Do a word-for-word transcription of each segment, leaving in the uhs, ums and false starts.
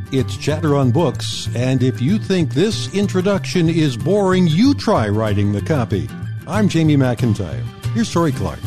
It's Chatter on Books, and if you think this introduction is boring, you try writing the copy. I'm Jamie McIntyre. Here's Tori Clark.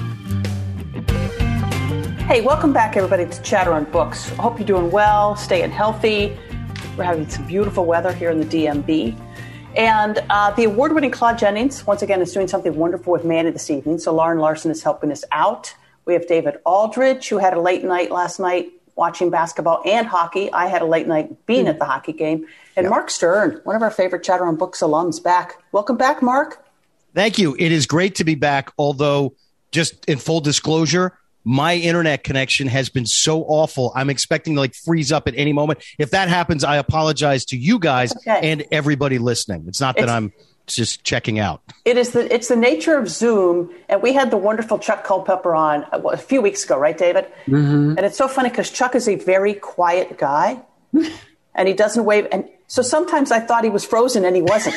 Hey, welcome back, everybody, to Chatter on Books. I hope you're doing well, staying healthy. We're having some beautiful weather here in the D M V. And uh, the award-winning Claude Jennings, once again, is doing something wonderful with Manny this evening. So Lauren Larson is helping us out. We have David Aldridge, who had a late night last night watching basketball and hockey. I had a late night being at the hockey game. And yep. Mark Stern, one of our favorite Chatter on Books alums, back. Welcome back, Mark. Thank you. It is great to be back, although just in full disclosure, my internet connection has been so awful. I'm expecting to like freeze up at any moment. If that happens, I apologize to you guys okay. and everybody listening. It's not that it's, I'm just checking out. It is the it's the nature of Zoom. And we had the wonderful Chuck Culpepper on a few weeks ago, right, David? Mm-hmm. And it's so funny because Chuck is a very quiet guy and he doesn't wave. And so sometimes I thought he was frozen and he wasn't.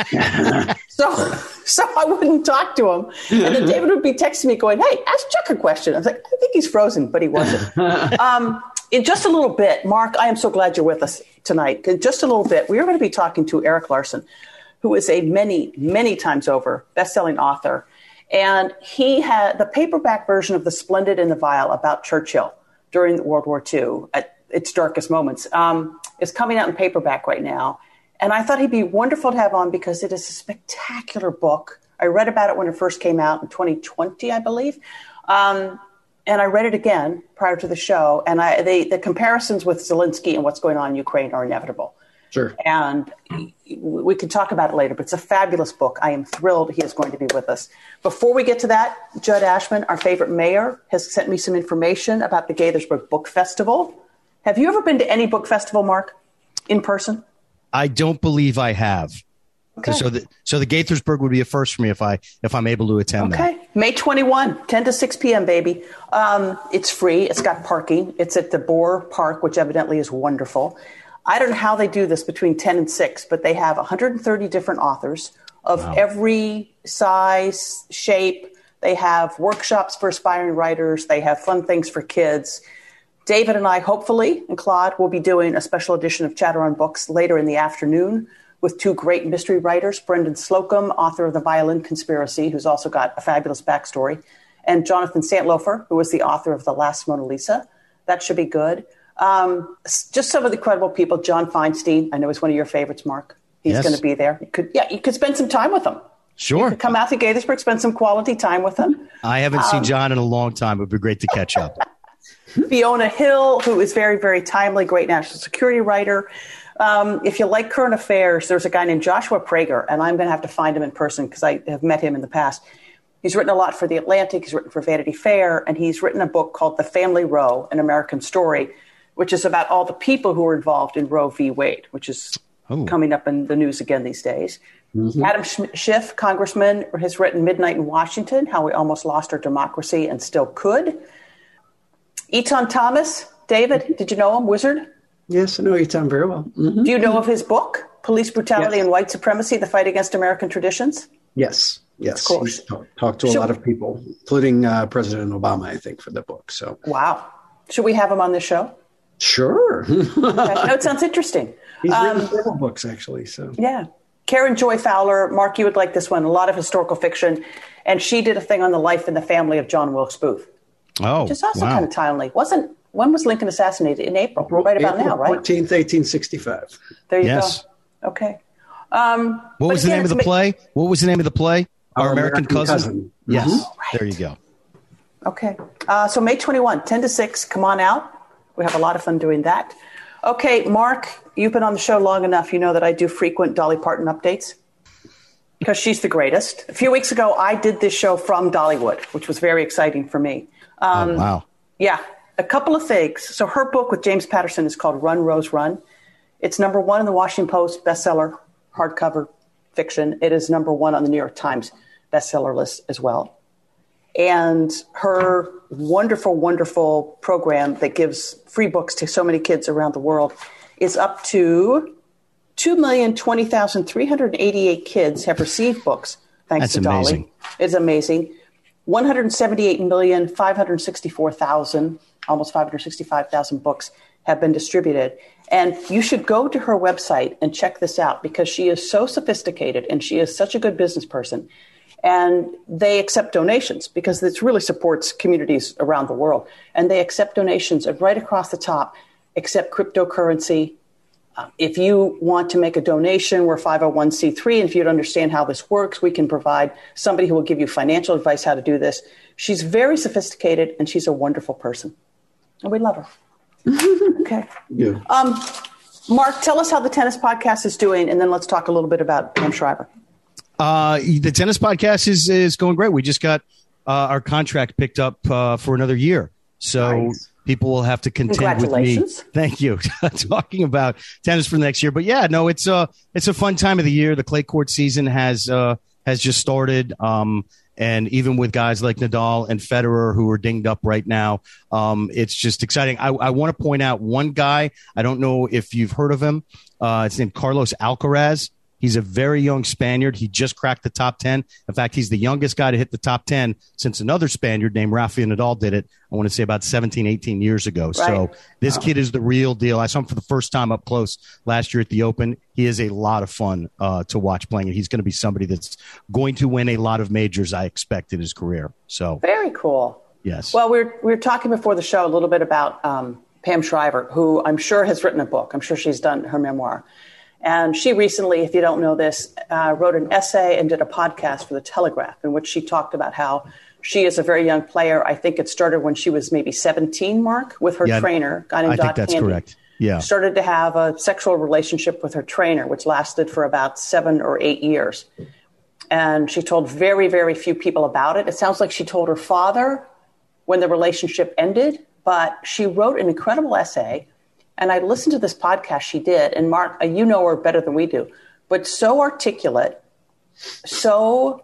so so I wouldn't talk to him. And then David would be texting me going, hey, ask Chuck a question. I was like, I think he's frozen, but he wasn't. um, in just a little bit, Mark, I am so glad you're with us tonight. In just a little bit, we are going to be talking to Erik Larson, who is a many, many times over best-selling author. And he had the paperback version of The Splendid and the Vile about Churchill during World War Two at its darkest moments. Um, is coming out in paperback right now. And I thought he'd be wonderful to have on because it is a spectacular book. I read about it when it first came out in twenty twenty, I believe. Um, and I read it again prior to the show. And I, they, the comparisons with Zelensky and what's going on in Ukraine are inevitable. Sure. And we can talk about it later, but it's a fabulous book. I am thrilled he is going to be with us. Before we get to that, Judd Ashman, our favorite mayor, has sent me some information about the Gaithersburg Book Festival. Have you ever been to any book festival, Mark, in person? I don't believe I have. Okay. So the so the Gaithersburg would be a first for me if I if I'm able to attend okay. that. May twenty-first, ten to six p.m., baby. Um, it's free. It's got parking. It's at the Boer Park, which evidently is wonderful. I don't know how they do this between ten and six, but they have one hundred thirty different authors of wow. every size, shape. They have workshops for aspiring writers. They have fun things for kids. David and I, hopefully, and Claude, will be doing a special edition of Chatter on Books later in the afternoon with two great mystery writers, Brendan Slocum, author of The Violin Conspiracy, who's also got a fabulous backstory, and Jonathan Santlofer, who was the author of The Last Mona Lisa. That should be good. Um, just some of the incredible people. John Feinstein, I know he's one of your favorites, Mark. He's yes. going to be there. You could, yeah, you could spend some time with him. Sure. You could come out to Gaithersburg, spend some quality time with him. I haven't um, seen John in a long time. It would be great to catch up. Fiona Hill, who is very, very timely, great national security writer. Um, if you like current affairs, there's a guy named Joshua Prager, and I'm going to have to find him in person because I have met him in the past. He's written a lot for The Atlantic. He's written for Vanity Fair, and he's written a book called The Family Roe, An American Story, which is about all the people who were involved in Roe v. Wade, which is oh. coming up in the news again these days. Mm-hmm. Adam Schiff, congressman, has written Midnight in Washington, How We Almost Lost Our Democracy and Still Could. Etan Thomas, David, did you know him, Wizard? Yes, I know Etan very well. Mm-hmm. Do you know of his book, Police Brutality yes. and White Supremacy, The Fight Against American Traditions? Yes, yes. Of course. He's talked talk to a Should, lot of people, including uh, President Obama, I think, for the book. So, wow. Should we have him on the show? Sure. No, it sounds interesting. He's written um, several books, actually. So yeah. Karen Joy Fowler, Mark, you would like this one, a lot of historical fiction. And she did a thing on the life and the family of John Wilkes Booth. Oh, which is also wow. kind of timely. Wasn't when was Lincoln assassinated? In April, April right about April now, right? fourteenth, eighteen sixty-five. There you yes. go. Okay. Um, what was the again, name of the ma- play? What was the name of the play? Our, Our American, American Cousin. Cousin. Yes. Mm-hmm. Right. There you go. Okay. Uh, so May twenty-first, ten to six. Come on out. We have a lot of fun doing that. Okay, Mark, you've been on the show long enough. You know that I do frequent Dolly Parton updates because she's the greatest. A few weeks ago, I did this show from Dollywood, which was very exciting for me. Um, oh, wow. Yeah. A couple of things. So her book with James Patterson is called Run, Rose, Run. It's number one in the Washington Post bestseller, hardcover fiction. It is number one on the New York Times bestseller list as well. And her wonderful, wonderful program that gives free books to so many kids around the world is up to two million twenty thousand three hundred eighty-eight kids have received books thanks That's to Dolly. Amazing. It's amazing. one hundred seventy-eight million five hundred sixty-four thousand, almost five hundred sixty-five thousand books have been distributed. And you should go to her website and check this out because she is so sophisticated and she is such a good business person. And they accept donations because this really supports communities around the world. And they accept donations, and right across the top, accept cryptocurrency. Uh, if you want to make a donation, we're five oh one c three. And if you don't understand how this works, we can provide somebody who will give you financial advice how to do this. She's very sophisticated and she's a wonderful person. And we love her. Okay. Yeah. Um, Mark, tell us how the tennis podcast is doing, and then let's talk a little bit about Pam Shriver. Uh, the tennis podcast is is going great. We just got uh, our contract picked up uh, for another year, so Nice. people will have to contend with me. Congratulations. Thank you. Talking about tennis for the next year, but yeah, no, it's a it's a fun time of the year. The clay court season has uh, has just started. Um, And even with guys like Nadal and Federer, who are dinged up right now, um, it's just exciting. I, I want to point out one guy. I don't know if you've heard of him. Uh, it's named Carlos Alcaraz. He's a very young Spaniard. He just cracked the top ten. In fact, he's the youngest guy to hit the top ten since another Spaniard named Rafael Nadal did it, I want to say about seventeen, eighteen years ago. Right. So this Wow. kid is the real deal. I saw him for the first time up close last year at the Open. He is a lot of fun uh, to watch playing. And he's going to be somebody that's going to win a lot of majors, I expect, in his career. So Very cool. yes. Well, we were, we were talking before the show a little bit about um, Pam Shriver, who I'm sure has written a book. I'm sure she's done her memoir. And she recently, if you don't know this, uh, wrote an essay and did a podcast for The Telegraph in which she talked about how she is a very young player. I think it started when she was maybe seventeen, Mark, with her Yeah, trainer, a guy named I Dot think that's Candy. correct. Yeah. Started to have a sexual relationship with her trainer, which lasted for about seven or eight years. And she told very, very few people about it. It sounds like she told her father when the relationship ended, but she wrote an incredible essay. And I listened to this podcast she did. And Mark, you know her better than we do, but so articulate, so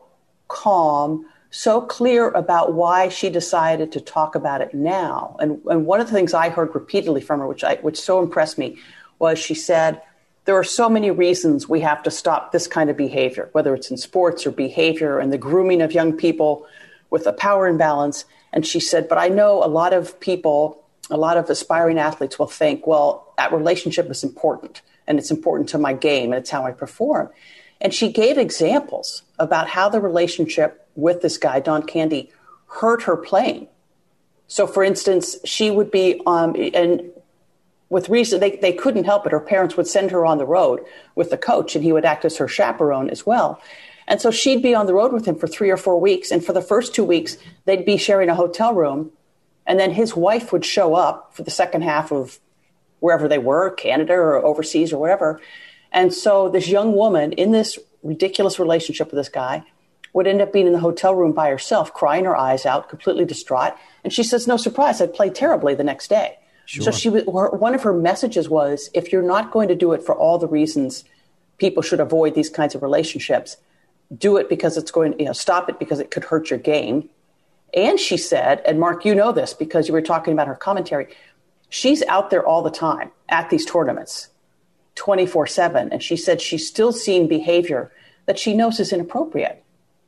calm, so clear about why she decided to talk about it now. And, and one of the things I heard repeatedly from her, which I, which so impressed me, was she said, there are so many reasons we have to stop this kind of behavior, whether it's in sports or behavior and the grooming of young people with a power imbalance. And she said, but I know a lot of people, a lot of aspiring athletes will think, well, that relationship is important and it's important to my game and it's how I perform. And she gave examples about how the relationship with this guy, Don Candy, hurt her playing. So, for instance, she would be, um, and with reason, they, they couldn't help it. Her parents would send her on the road with the coach and he would act as her chaperone as well. And so she'd be on the road with him for three or four weeks. And for the first two weeks, they'd be sharing a hotel room. And then his wife would show up for the second half of wherever they were, Canada or overseas or wherever. And so this young woman in this ridiculous relationship with this guy would end up being in the hotel room by herself, crying her eyes out, completely distraught. And she says, no surprise, I'd play terribly the next day. Sure. So she was, one of her messages was, if you're not going to do it for all the reasons people should avoid these kinds of relationships, do it because it's going, you know, stop it because it could hurt your game. And she said, and Mark, you know this because you were talking about her commentary, she's out there all the time at these tournaments, twenty-four seven. And she said she's still seeing behavior that she knows is inappropriate.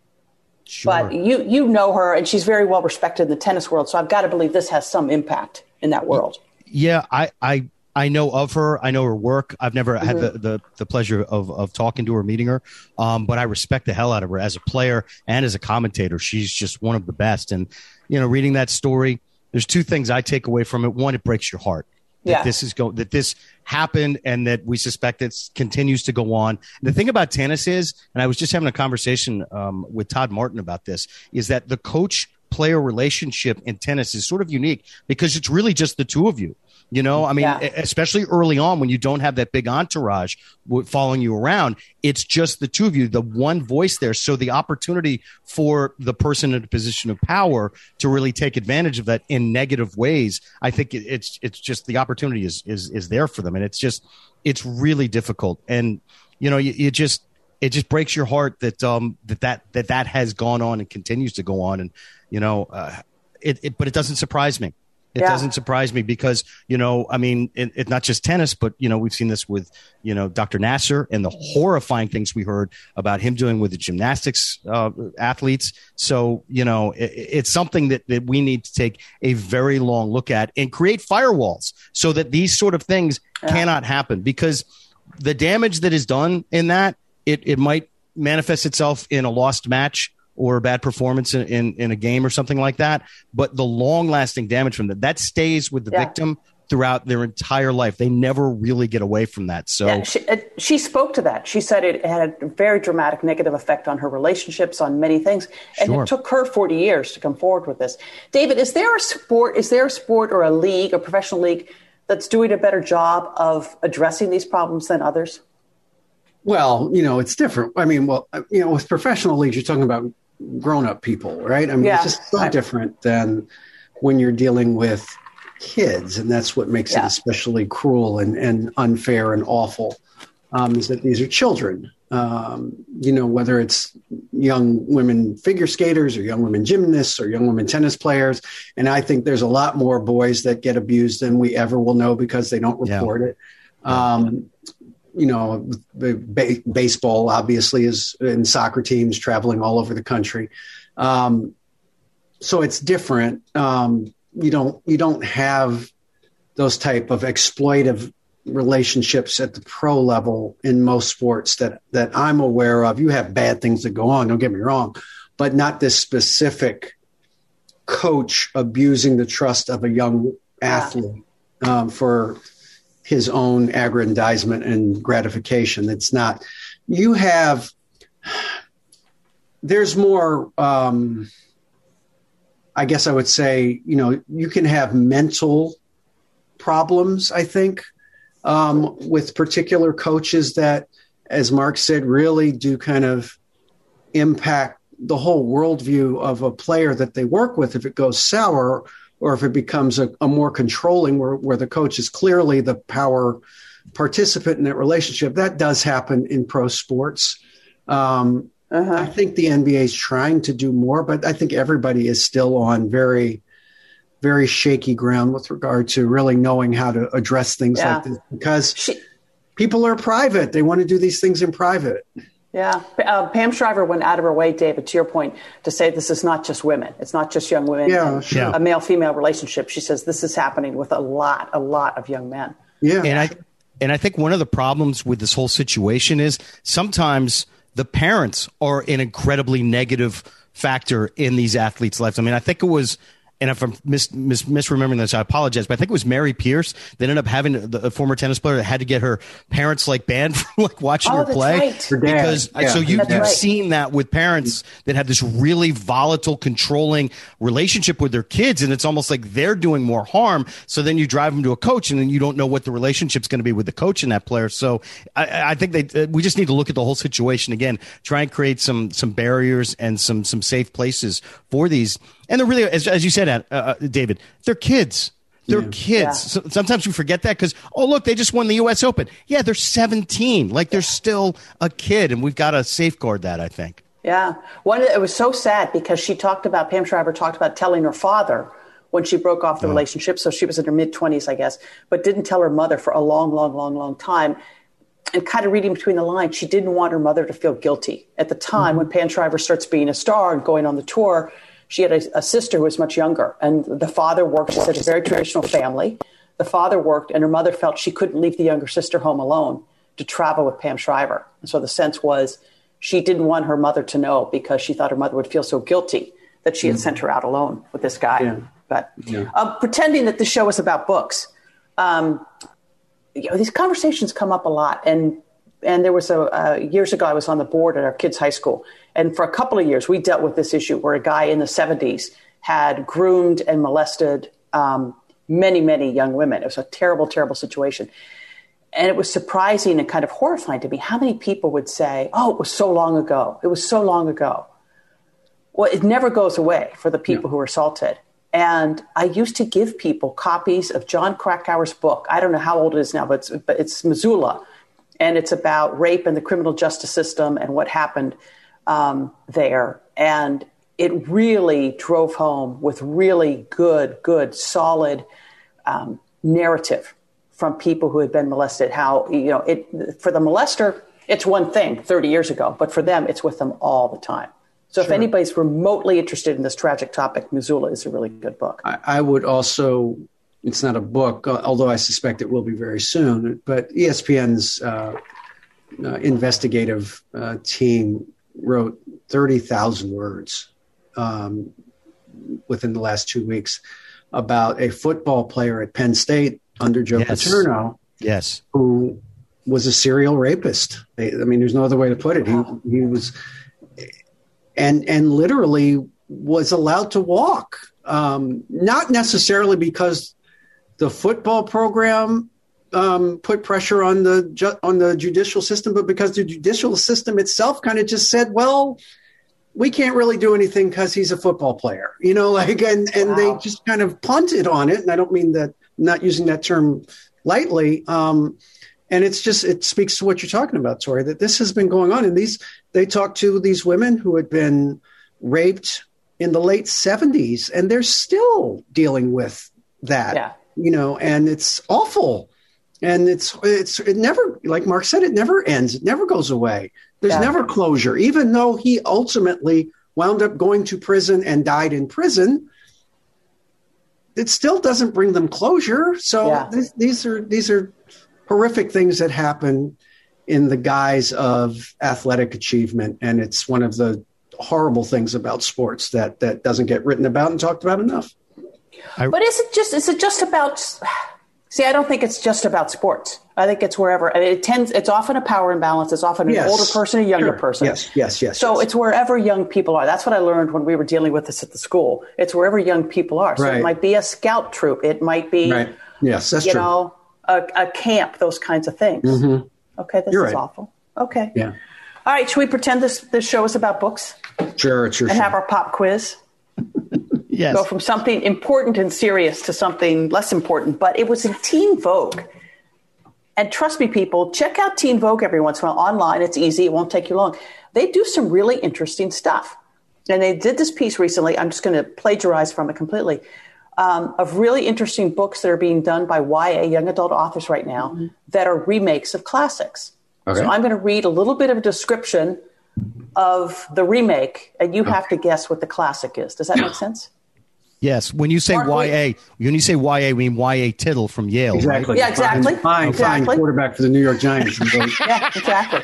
Sure. But you you know her, and she's very well respected in the tennis world. So I've got to believe this has some impact in that world. Yeah, I I, I know of her. I know her work. I've never mm-hmm. had the, the, the pleasure of, of talking to her, meeting her. Um, but I respect the hell out of her as a player and as a commentator. She's just one of the best. And, you know, reading that story, there's two things I take away from it. One, it breaks your heart. That yeah. this is go that this happened and that we suspect it continues to go on. The thing about tennis is, and I was just having a conversation um, with Todd Martin about this, is that the coach player relationship in tennis is sort of unique because it's really just the two of you. You know, I mean, yeah. especially early on when you don't have that big entourage following you around, it's just the two of you, the one voice there. So the opportunity for the person in a position of power to really take advantage of that in negative ways, I think it's it's just the opportunity is is is there for them. And it's just it's really difficult. And, you know, you, you just it just breaks your heart that um that that that that has gone on and continues to go on. And, you know, uh, it, it but it doesn't surprise me. It yeah. doesn't surprise me because, you know, I mean, it's it, not just tennis, but, you know, we've seen this with, you know, Doctor Nasser and the horrifying things we heard about him doing with the gymnastics uh, athletes. So, you know, it, it's something that, that we need to take a very long look at and create firewalls so that these sort of things yeah. cannot happen, because the damage that is done in that, it, it might manifest itself in a lost match or a bad performance in, in, in a game or something like that. But the long lasting damage from that, that stays with the yeah. victim throughout their entire life. They never really get away from that. So yeah, she, uh, she spoke to that. She said it had a very dramatic negative effect on her relationships, on many things. And sure. it took her forty years to come forward with this. David, is there a sport, is there a sport or a league, a professional league that's doing a better job of addressing these problems than others? Well, you know, it's different. I mean, well, you know, with professional leagues, you're talking about grown-up people, right? I mean, yeah. it's just so different than when you're dealing with kids, and that's what makes yeah. it especially cruel and, and unfair and awful, um, is that these are children. Um, you know, whether it's young women figure skaters or young women gymnasts or young women tennis players. And I think there's a lot more boys that get abused than we ever will know because they don't report yeah. it. Um, you know, ba- baseball obviously is in soccer teams traveling all over the country. Um, so it's different. Um, you don't, you don't have those type of exploitive relationships at the pro level in most sports that, that I'm aware of. You have bad things that go on, don't get me wrong, but not this specific coach abusing the trust of a young athlete um, for his own aggrandizement and gratification. It's not, you have, there's more, um, I guess I would say, you know, you can have mental problems, I think, um, with particular coaches that, as Mark said, really do kind of impact the whole worldview of a player that they work with if it goes sour, or if it becomes a, a more controlling where, where the coach is clearly the power participant in that relationship. That does happen in pro sports. Um, uh-huh. I think the N B A is trying to do more, but I think everybody is still on very, very shaky ground with regard to really knowing how to address things yeah. like this, because she, people are private. They want to do these things in private. Yeah. Uh, Pam Shriver went out of her way, David, to your point, to say this is not just women. It's not just young women. Yeah, sure. A male-female relationship. She says this is happening with a lot, a lot of young men. Yeah. And I, and I think one of the problems with this whole situation is sometimes the parents are an incredibly negative factor in these athletes' lives. I mean, I think it was, and if I'm mis, mis, misremembering this, I apologize, but I think it was Mary Pierce that ended up having the a former tennis player that had to get her parents like banned from like watching oh, her play. Right. Because yeah. so you, you've right. seen that with parents that have this really volatile, controlling relationship with their kids, and it's almost like they're doing more harm. So then you drive them to a coach, and then you don't know what the relationship's going to be with the coach and that player. So I, I think they we just need to look at the whole situation again, try and create some some barriers and some some safe places for these. And they're really, as, as you said, uh, David, they're kids. They're yeah. kids. Yeah. So sometimes you forget that because, oh, look, they just won the U S Open. Yeah, they're seventeen. Like, they're still a kid, and we've got to safeguard that, I think. Yeah. One, it was so sad because she talked about, Pam Shriver talked about telling her father when she broke off the oh. relationship. So she was in her mid-twenties, I guess, but didn't tell her mother for a long, long, long, long time. And kind of reading between the lines, she didn't want her mother to feel guilty. At the time, mm-hmm. when Pam Shriver starts being a star and going on the tour, she had a, a sister who was much younger, and the father worked. She said a very traditional family. The father worked, and her mother felt she couldn't leave the younger sister home alone to travel with Pam Shriver. And so the sense was she didn't want her mother to know because she thought her mother would feel so guilty that she had mm-hmm. sent her out alone with this guy. Yeah. But yeah. uh, pretending that the show is about books, um, you know, these conversations come up a lot. And and there was a uh, years ago, I was on the board at our kids' high school. And for a couple of years, we dealt with this issue where a guy in the seventies had groomed and molested um, many, many young women. It was a terrible, terrible situation. And it was surprising and kind of horrifying to me how many people would say, oh, it was so long ago. It was so long ago. Well, it never goes away for the people yeah. who were assaulted. And I used to give people copies of John Krakauer's book. I don't know how old it is now, but it's, but it's Missoula. And it's about rape and the criminal justice system and what happened Um, there. And it really drove home with really good, good, solid um, narrative from people who had been molested. How, you know, it for the molester, it's one thing thirty years ago, but for them, it's with them all the time. So sure. If anybody's remotely interested in this tragic topic, Missoula is a really good book. I, I would also, it's not a book, although I suspect it will be very soon, but E S P N's uh, uh, investigative uh, team wrote thirty thousand words um, within the last two weeks about a football player at Penn State under Joe yes. Paterno, yes, who was a serial rapist. I mean, there's no other way to put it. He he was, and and literally was allowed to walk, um, not necessarily because the football program um, put pressure on the ju- on the judicial system, but because the judicial system itself kind of just said, well, we can't really do anything because he's a football player, you know, like, and, and wow. they just kind of punted on it. And I don't mean that, I'm not using that term lightly. Um, and it's just, it speaks to what you're talking about, Tori, that this has been going on. And these, they talked to these women who had been raped in the late seventies, and they're still dealing with that, yeah. you know, and it's awful. And it's, it's, it never, like Mark said, it never ends. It never goes away. There's yeah. never closure, even though he ultimately wound up going to prison and died in prison. It still doesn't bring them closure. So yeah. th- these are these are horrific things that happen in the guise of athletic achievement, and it's one of the horrible things about sports that that doesn't get written about and talked about enough. I, but is it just is it just about? See, I don't think it's just about sports. I think it's wherever. And it tends. It's often a power imbalance. It's often an yes. older person, a younger sure. person. Yes, yes, yes. So yes. it's wherever young people are. That's what I learned when we were dealing with this at the school. It's wherever young people are. So right. it might be a scout troop. It might be, right. yes, that's you true. know, a, a camp. Those kinds of things. Mm-hmm. Okay, this You're is right. awful. Okay. Yeah. All right. Should we pretend this this show is about books? Sure, sure. And sure. have our pop quiz. Yes. Go from something important and serious to something less important. But it was in Teen Vogue. And trust me, people, check out Teen Vogue every once in a while online. It's easy. It won't take you long. They do some really interesting stuff. And they did this piece recently. I'm just going to plagiarize from it completely. Um, of really interesting books that are being done by Y A, young adult authors right now, mm-hmm. that are remakes of classics. Okay. So I'm going to read a little bit of a description of the remake, and you okay. have to guess what the classic is. Does that make sense? Yes. When you say Mark, Y A, when you say Y A, we mean Y A Tittle from Yale. Exactly. Right? Yeah, exactly. Fine, fine, exactly. fine quarterback for the New York Giants. Yeah, exactly.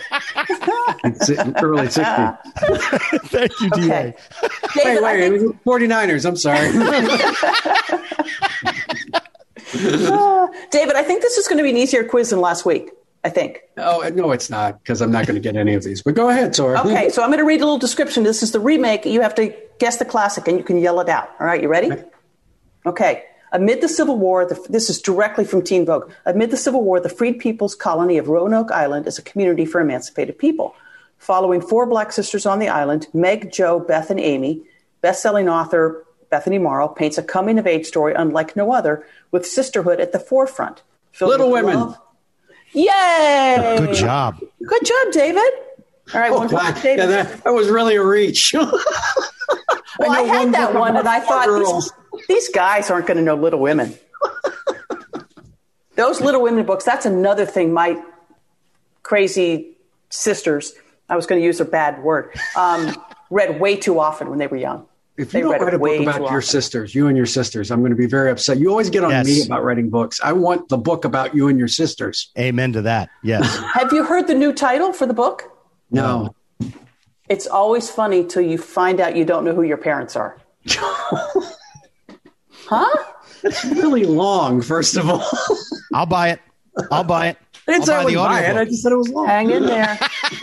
Early sixties. Thank you, D A. Okay. Wait, David, wait, think... forty-niners. I'm sorry. uh, David, I think this is going to be an easier quiz than last week. I think. Oh, no, it's not, because I'm not going to get any of these. But go ahead, Tora. Okay, so I'm going to read a little description. This is the remake. You have to guess the classic, and you can yell it out. All right, you ready? Okay. Okay. Amid the Civil War, the, this is directly from Teen Vogue. Amid the Civil War, the freed people's colony of Roanoke Island is a community for emancipated people. Following four black sisters on the island, Meg, Jo, Beth, and Amy, best-selling author Bethany Morrow paints a coming-of-age story unlike no other, with sisterhood at the forefront. Little Women. Love. Yay! Good job. Good job, David. All right, oh, one wow. David. Yeah, that, that was really a reach. Well, I, I had one that one, and I thought these, these guys aren't going to know Little Women. Those Little Women books, that's another thing my crazy sisters, I was going to use a bad word, um, read way too often when they were young. If they you don't write a book about your often. sisters, you and your sisters, I'm going to be very upset. You always get on yes. me about writing books. I want the book about you and your sisters. Amen to that. Yes. Have you heard the new title for the book? No. It's always funny till you find out you don't know who your parents are. Huh? It's really long, first of all. I'll buy it. I'll buy it. I didn't say I would buy, buy it. I just said it was long. Hang in there.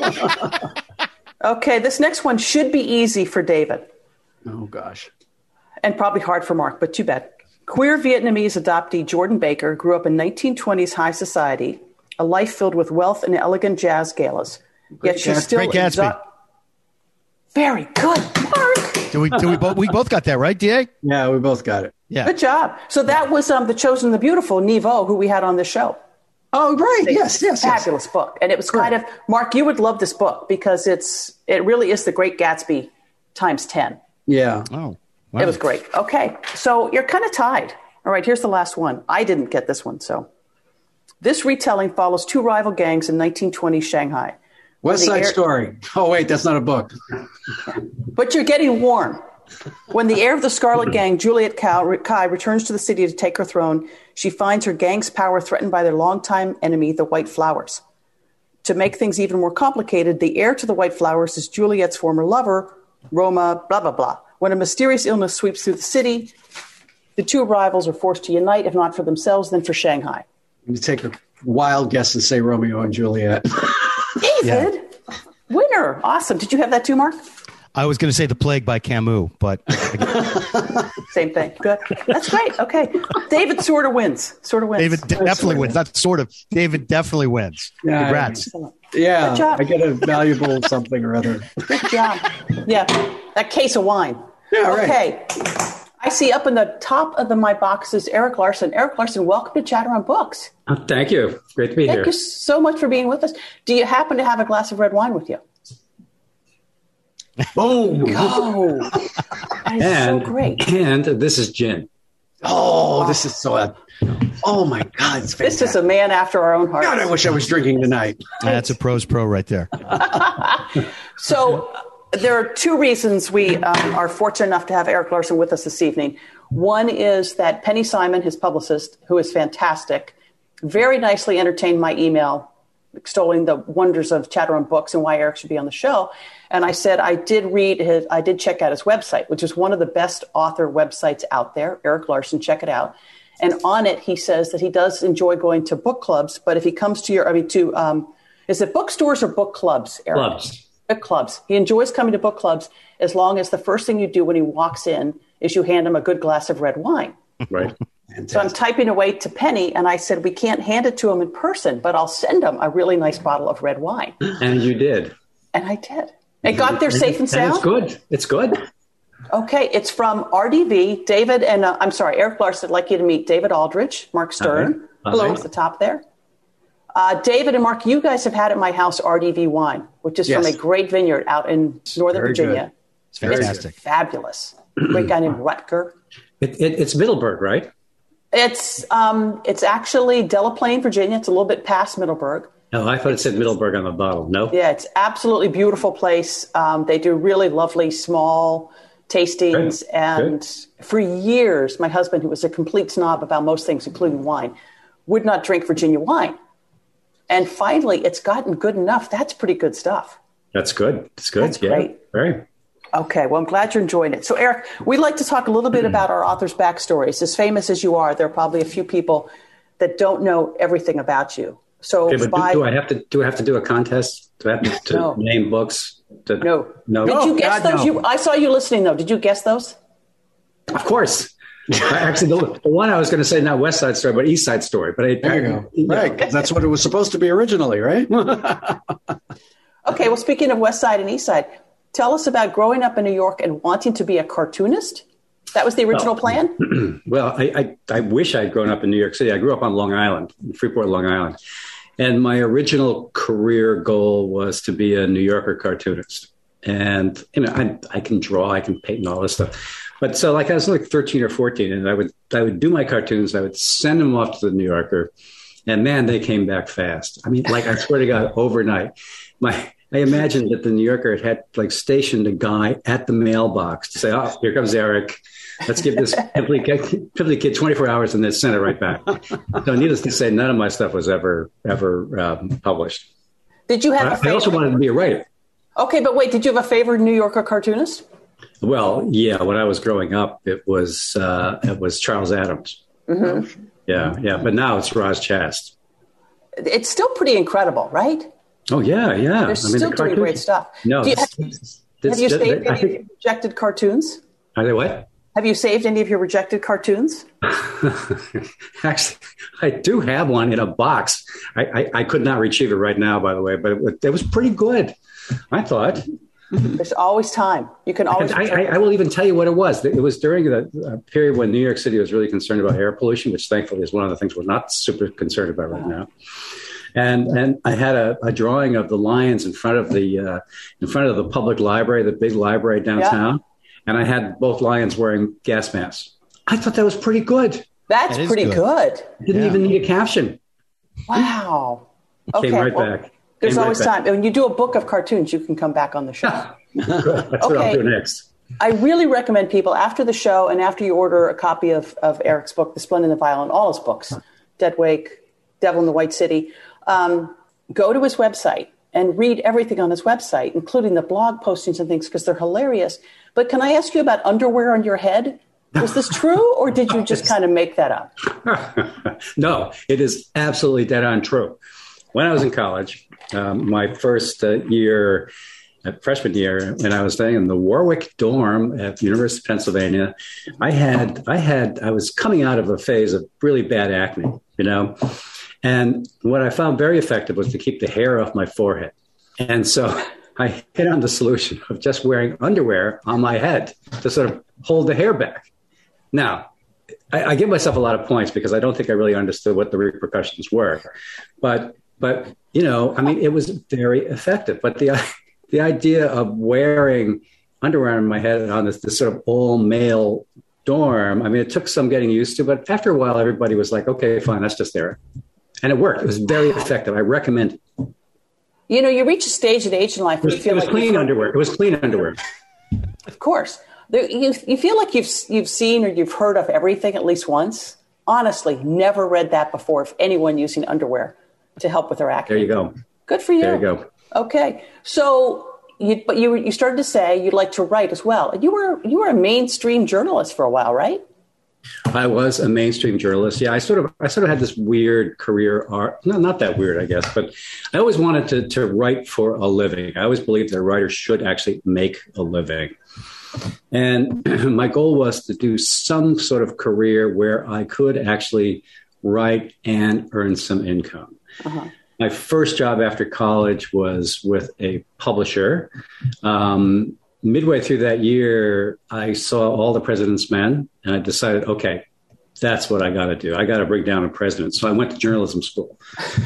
Okay, this next one should be easy for David. Oh, gosh. And probably hard for Mark, but too bad. Queer Vietnamese adoptee Jordan Baker grew up in nineteen twenties high society, a life filled with wealth and elegant jazz galas. Great Yet she's Gatsby. still Great Gatsby. exo- Very good, Mark. Do we? Do we both? We both got that right, D A? Yeah, we both got it. Yeah. Good job. So that was um, The Chosen and the Beautiful, Nevo, who we had on the show. Oh, right. Yes, yes, Fabulous yes. book. And it was kind Correct. of, Mark, you would love this book because it's it really is The Great Gatsby times ten. Yeah. Oh, wow. It was great. Okay. So you're kind of tied. All right. Here's the last one. I didn't get this one. So this retelling follows two rival gangs in nineteen twenties Shanghai. West Side air- Story. Oh, wait, that's not a book. But you're getting warm. When the heir of the Scarlet Gang, Juliet Kai, returns to the city to take her throne, she finds her gang's power threatened by their longtime enemy, the White Flowers. To make things even more complicated, the heir to the White Flowers is Juliet's former lover, Roma, blah, blah, blah. When a mysterious illness sweeps through the city, the two rivals are forced to unite, if not for themselves, then for Shanghai. You take a wild guess and say Romeo and Juliet. David, yeah. Winner. Awesome. Did you have that too, Mark? I was going to say The Plague by Camus, but same thing. Good. That's great. Okay. David sort of wins. Sort of wins. David de- definitely wins. Not sort of. David definitely wins. Yeah, Congrats. Yeah. Good job. I get a valuable something or other. Good job. Yeah. That case of wine. Yeah, right. Okay. I see up in the top of the my box is Erik Larson. Erik Larson, welcome to Chatter on Books. Oh, thank you. Great to be thank here. Thank you so much for being with us. Do you happen to have a glass of red wine with you? Boom. Oh, that is and, so great. And this is gin. Oh, this is so, uh, oh my God. It's this is a man after our own heart. God, I wish I was drinking tonight. That's a pro's pro right there. So there are two reasons we um, are fortunate enough to have Erik Larson with us this evening. One is that Penny Simon, his publicist, who is fantastic, very nicely entertained my email extolling the wonders of Chatter on Books and why Erik should be on the show. And I said, I did read his, I did check out his website, which is one of the best author websites out there. Erik Larson, check it out. And on it, he says that he does enjoy going to book clubs, but if he comes to your, I mean, to, um, is it bookstores or book clubs, Erik? Clubs. Book clubs. He enjoys coming to book clubs as long as the first thing you do when he walks in is you hand him a good glass of red wine. Right. So I'm typing away to Penny, and I said, we can't hand it to him in person, but I'll send him a really nice bottle of red wine. And you did. And I did. It got there safe and sound? And it's good. It's good. Okay. It's from R D V, David, and uh, I'm sorry, Erik Larson, I'd like you to meet David Aldrich, Mark Stern. Okay. Hello. Okay. At the top there. Uh, David and Mark, you guys have had at my house R D V wine, which is yes. from a great vineyard out in Northern Very Virginia. Good. It's fantastic. It's fabulous. Great guy named Rutger. It, it, it's Middleburg, right? It's um, it's actually Delaplane, Virginia. It's a little bit past Middleburg. Oh, I thought it said Middleburg on the bottle. No? Yeah, it's absolutely beautiful place. Um, they do really lovely small tastings. Good. And Good. For years, my husband, who was a complete snob about most things, including wine, would not drink Virginia wine. And finally, it's gotten good enough. That's pretty good stuff. That's good. It's good. That's yeah. great. Very. Okay, well, I'm glad you're enjoying it. So, Erik, we'd like to talk a little bit about our authors' backstories. As famous as you are, there are probably a few people that don't know everything about you. So, Okay, but by, do, do I have to do I have to do a contest? Do I have to, to No. name books? To, no, no. Did you Oh, guess God, those? no. You, I saw you listening, though. Did you guess those? Of course. Actually, the, the one I was going to say, not West Side Story, but East Side Story. But I, There you go. yeah. Right. 'Cause that's what it was supposed to be originally, right? Okay, well, speaking of West Side and East Side, tell us about growing up in New York and wanting to be a cartoonist. That was the original Oh. plan? Well, I, I, I wish I'd grown up in New York City. I grew up on Long Island, Freeport, Long Island. And my original career goal was to be a New Yorker cartoonist. And, you know, I, I can draw, I can paint and all this stuff. But so like I was like thirteen or fourteen, and I would, I would do my cartoons. I would send them off to the New Yorker. And man, they came back fast. I mean, like, I swear to God, overnight. My, I imagined that the New Yorker had, had like stationed a guy at the mailbox to say, oh, here comes Erik. Let's give this pimply kid, pimply kid twenty-four hours and then send it right back. So needless to say, none of my stuff was ever, ever um, published. Did you have a I, I favorite? also wanted to be a writer. Okay, but wait, did you have a favorite New Yorker cartoonist? Well, yeah, when I was growing up, it was, uh, it was Charles Addams. Mm-hmm. Yeah, yeah. But now it's Roz Chast. It's still pretty incredible, right? Oh, yeah, yeah. They're still the doing cartoons- great stuff. No, Do you, this- have, this- have you this- saved I any of think- your rejected cartoons? Are they what? Have you saved any of your rejected cartoons? Actually, I do have one in a box. I, I, I could not retrieve it right now, by the way, but it, was- it was pretty good, I thought. There's always time. You can always. I, I, I will even tell you what it was. It was during the uh, period when New York City was really concerned about air pollution, which thankfully is one of the things we're not super concerned about right now. And and I had a, a drawing of the lions in front of the uh, in front of the public library, the big library downtown. and I had both lions wearing gas masks. I thought that was pretty good. That's that pretty good. good. Didn't Yeah. even need a caption. Wow. Okay. Came right well, back. There's Came always right back. time. When you do a book of cartoons, you can come back on the show. Good. That's what I'll Okay. do next. I really recommend people after the show and after you order a copy of, of Eric's book, The Splendid and the Violent, all his books, Dead Wake, Devil in the White City, um, go to his website and read everything on his website, including the blog postings and things, because they're hilarious. But can I ask you about underwear on your head? Was this true, or did you just kind of make that up? No, it is absolutely dead on true. When I was in college, um, my first uh, year, uh, freshman year, when I was staying in the Warwick dorm at the University of Pennsylvania, I had, I had, I was coming out of a phase of really bad acne, you know, and what I found very effective was to keep the hair off my forehead. And so I hit on the solution of just wearing underwear on my head to sort of hold the hair back. Now, I, I give myself a lot of points because I don't think I really understood what the repercussions were. But, but you know, I mean, it was very effective. But the the idea of wearing underwear on my head on this, this sort of all-male dorm, I mean, it took some getting used to. But after a while, everybody was like, okay, fine, that's just there. And it worked. It was very effective. I recommend it. You know, you reach a stage at age in life It where was, you feel it was like clean you've- underwear. It was clean underwear. Of course. There, you, you feel like you've you've seen or you've heard of everything at least once. Honestly, never read that before of anyone using underwear to help with their acne. There you go. Good for you. There you go. Okay. So, you, but you you started to say you'd like to write as well. You were you were a mainstream journalist for a while, right? I was a mainstream journalist. Yeah, I sort of I sort of had this weird career arc. No, not that weird, I guess, but I always wanted to to write for a living. I always believed that a writer should actually make a living. And my goal was to do some sort of career where I could actually write and earn some income. Uh-huh. My first job after college was with a publisher. Um, midway through that year, I saw All the President's Men, and I decided, okay, that's what I got to do. I got to bring down a president. So I went to journalism school.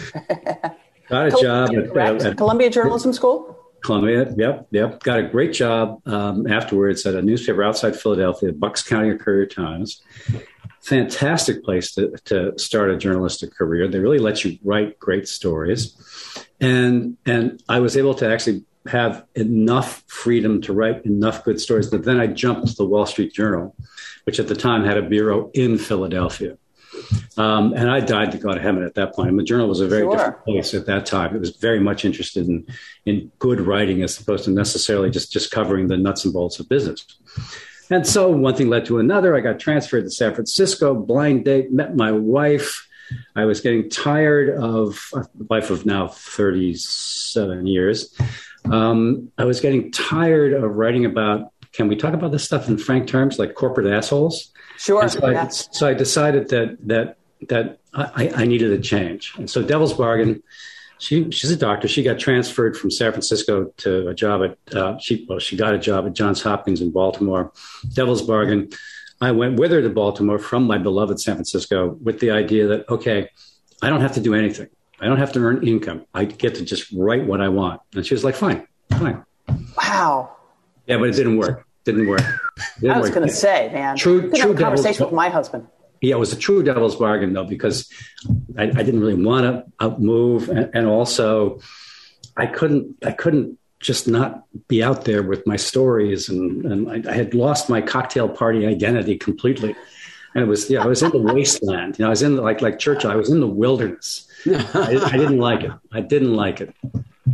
Got a job at, at, at Columbia Journalism School? Columbia, yep, yep. Got a great job um, afterwards at a newspaper outside Philadelphia, Bucks County Courier Times. Fantastic place to, to start a journalistic career. They really let you write great stories. And, and I was able to actually have enough freedom to write enough good stories that then I jumped to the Wall Street Journal, which at the time had a bureau in Philadelphia. Um, and I died to go to heaven at that point. And the Journal was a very sure. different place at that time. It was very much interested in, in good writing as opposed to necessarily just, just covering the nuts and bolts of business. And so one thing led to another. I got transferred to San Francisco, blind date, met my wife. I was getting tired of a life of now thirty-seven years. Um, I was getting tired of writing about, can we talk about this stuff in frank terms, like corporate assholes? Sure. So I, so I decided that that that I, I needed a change. And so Devil's Bargain, she she's a doctor. She got transferred from San Francisco to a job at uh, she well she got a job at Johns Hopkins in Baltimore. Devil's Bargain. I went with her to Baltimore from my beloved San Francisco with the idea that, okay, I don't have to do anything. I don't have to earn income. I get to just write what I want. And she was like, fine, fine. Wow. Yeah, but it didn't work. Didn't work. Didn't I was going to yeah. say, man. True, Could true have a conversation devil's, with my husband. Yeah, it was a true devil's bargain, though, because I, I didn't really want to move. And, and also, I couldn't I couldn't just not be out there with my stories. And, and I, I had lost my cocktail party identity completely. And it was, yeah, I was in the wasteland. You know, I was in the, like like Churchill, I was in the wilderness. I, I didn't like it. I didn't like it.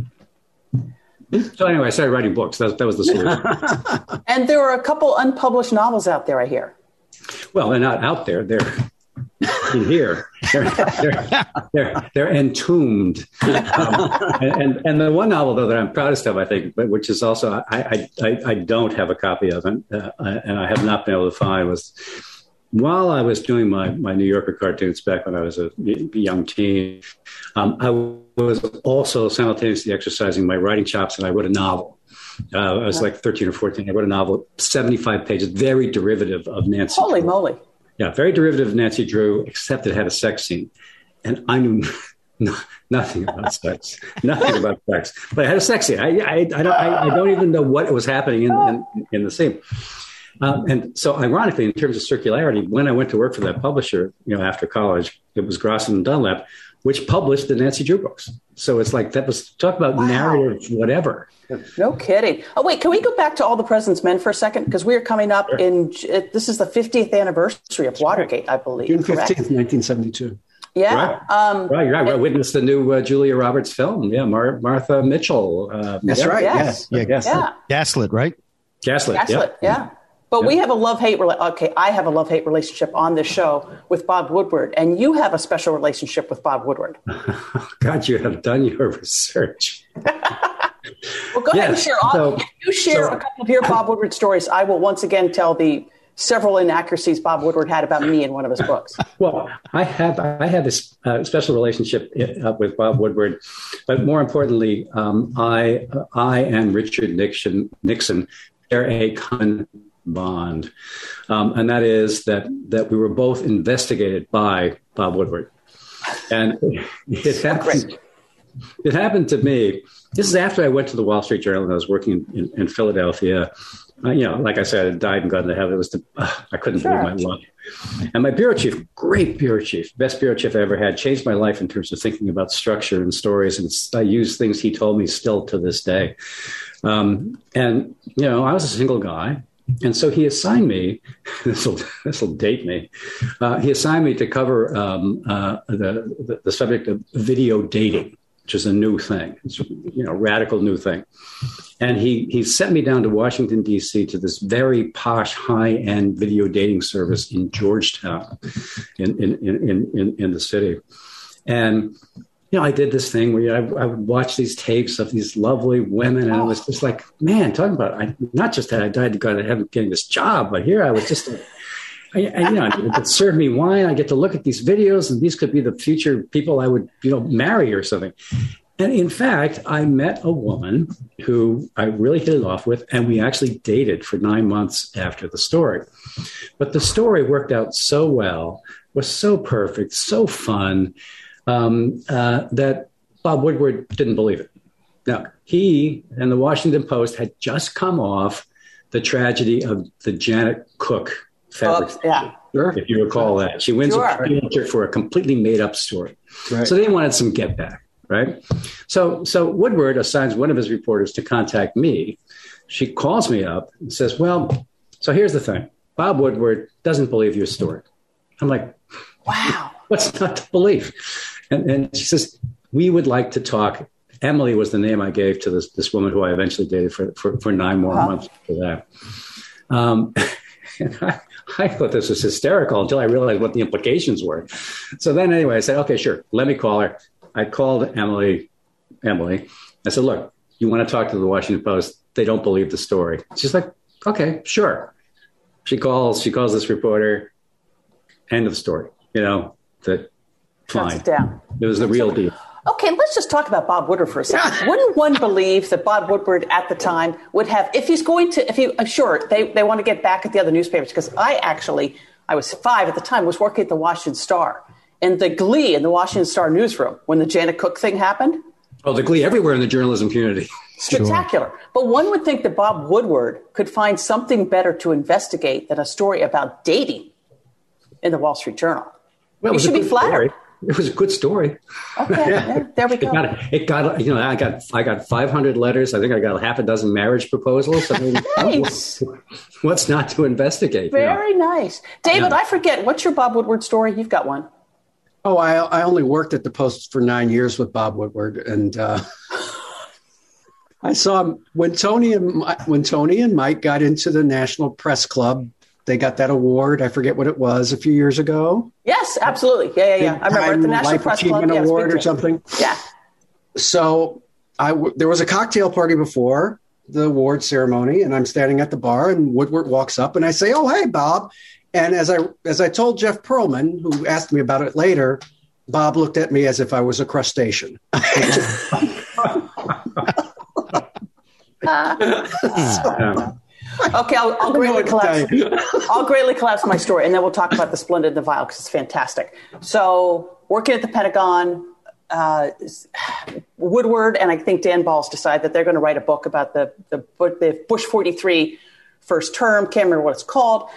So anyway, I started writing books. That, that was the solution. And there are a couple unpublished novels out there, I hear. Well, they're not out there. They're in here. They're they're they're, they're entombed. Um, and, and and the one novel though that I'm proudest of, I think, but which is also I I I don't have a copy of it, uh, and I have not been able to find, was while I was doing my my New Yorker cartoons back when I was a young teen. Um, I was also simultaneously exercising my writing chops, and I wrote a novel. Uh, I was like thirteen or fourteen. I wrote a novel, seventy-five pages, very derivative of Nancy. Holy Drew. moly. Yeah, very derivative of Nancy Drew, except it had a sex scene. And I knew no, nothing about sex, nothing about sex. But it had a sex scene. I, I, I, don't, I, I don't even know what was happening in, in, in the scene. Um, and so, ironically, in terms of circularity, when I went to work for that publisher, you know, after college, it was Grosson and Dunlap, which published the Nancy Drew books. So it's like that was talk about wow. narrative, whatever. No kidding. Oh, wait, can we go back to All the President's Men for a second? Because we are coming up sure. in, this is the fiftieth anniversary of Watergate, I believe. June fifteenth, nineteen seventy-two. Yeah. Right, um, right, right. I witnessed the new uh, Julia Roberts film. Yeah, Mar- Martha Mitchell. Uh, That's yeah. right. Yes. Yeah, yes. yeah. Gaslit, right? Gaslit, Gaslit, yeah. yeah. But yeah. we have a love-hate, rela- okay, I have a love-hate relationship on this show with Bob Woodward, and you have a special relationship with Bob Woodward. God, you have done your research. Well, go yes. ahead and share. All, so, if you share so, a couple of your Bob Woodward stories, I will once again tell the several inaccuracies Bob Woodward had about me in one of his books. Well, I have I have this uh, special relationship uh, with Bob Woodward, but more importantly, um, I uh, I and Richard Nixon Nixon share a common bond, um, and that is that that we were both investigated by Bob Woodward, and it happened. It happened to me. This is after I went to the Wall Street Journal and I was working in, in Philadelphia. Uh, you know, like I said, I died and gone to heaven. It was the, uh, I couldn't sure. believe my luck. And my bureau chief, great bureau chief, best bureau chief I ever had, changed my life in terms of thinking about structure and stories. And I use things he told me still to this day. Um, and, you know, I was a single guy. And so he assigned me, this will this will date me, uh, he assigned me to cover um, uh, the, the, the subject of video dating, which is a new thing. It's, you know, radical new thing. And he he sent me down to Washington, D C to this very posh, high-end video dating service in Georgetown in in in in, in the city. And, you know, I did this thing where I, I would watch these tapes of these lovely women, and I was just like, man, talking about, I, not just that I died to go to heaven getting this job, but here I was just, I, I, you know, it served me wine. I get to look at these videos, and these could be the future people I would, you know, marry or something. And in fact, I met a woman who I really hit it off with, and we actually dated for nine months after the story. But the story worked out so well, was so perfect, so fun, um, uh, that Bob Woodward didn't believe it. Now, he and the Washington Post had just come off the tragedy of the Janet Cook fabric. Oops, yeah. Sure. If you recall that. She wins sure. a Pulitzer for a completely made-up story. Right. So they wanted some get back. Right. So so Woodward assigns one of his reporters to contact me. She calls me up and says, well, so here's the thing. Bob Woodward doesn't believe your story. I'm like, wow, what's not to believe? And, and she says, we would like to talk. Emily was the name I gave to this, this woman who I eventually dated for, for, for nine more wow. months after that. Um, and I, I thought this was hysterical until I realized what the implications were. So then anyway, I said, okay, sure, let me call her. I called Emily, Emily. I said, look, you want to talk to the Washington Post? They don't believe the story. She's like, okay, sure. She calls, she calls this reporter. End of story. You know, that fine. It, down. It was the That's real okay. deal. Okay, let's just talk about Bob Woodward for a second. Wouldn't one believe that Bob Woodward at the time would have, if he's going to, if he, I'm sure they, they want to get back at the other newspapers, because I actually, I was five at the time, was working at the Washington Star. And the glee in the Washington Star newsroom when the Janet Cook thing happened. Oh, the glee everywhere in the journalism community. Spectacular. Sure. But one would think that Bob Woodward could find something better to investigate than a story about dating in the Wall Street Journal. Well, you should be flattered. Story. It was a good story. Okay, yeah, there we go. It got, it got, you know, I got, I got five hundred letters. I think I got a half a dozen marriage proposals. I mean, nice. What's not to investigate? Very you know? nice. David, yeah. I forget. What's your Bob Woodward story? You've got one. Oh, I, I only worked at the Post for nine years with Bob Woodward, and uh, I saw him when Tony and when Tony and Mike got into the National Press Club. They got that award. I forget what it was a few years ago. Yes, absolutely. Yeah, yeah, yeah. I remember at the National Life Press Achievement Club Award or something. Yeah. So I w- there was a cocktail party before the award ceremony, and I'm standing at the bar, and Woodward walks up, and I say, "Oh, hey, Bob." And as I as I told Jeff Pearlman, who asked me about it later, Bob looked at me as if I was a crustacean. so, okay, I'll, I'll greatly collapse. I'll greatly collapse my story, and then we'll talk about the Splendid and the Vile because it's fantastic. So, working at the Pentagon, uh, Woodward and I think Dan Balls decide that they're going to write a book about the the, the Bush forty-three first term, can't remember what it's called.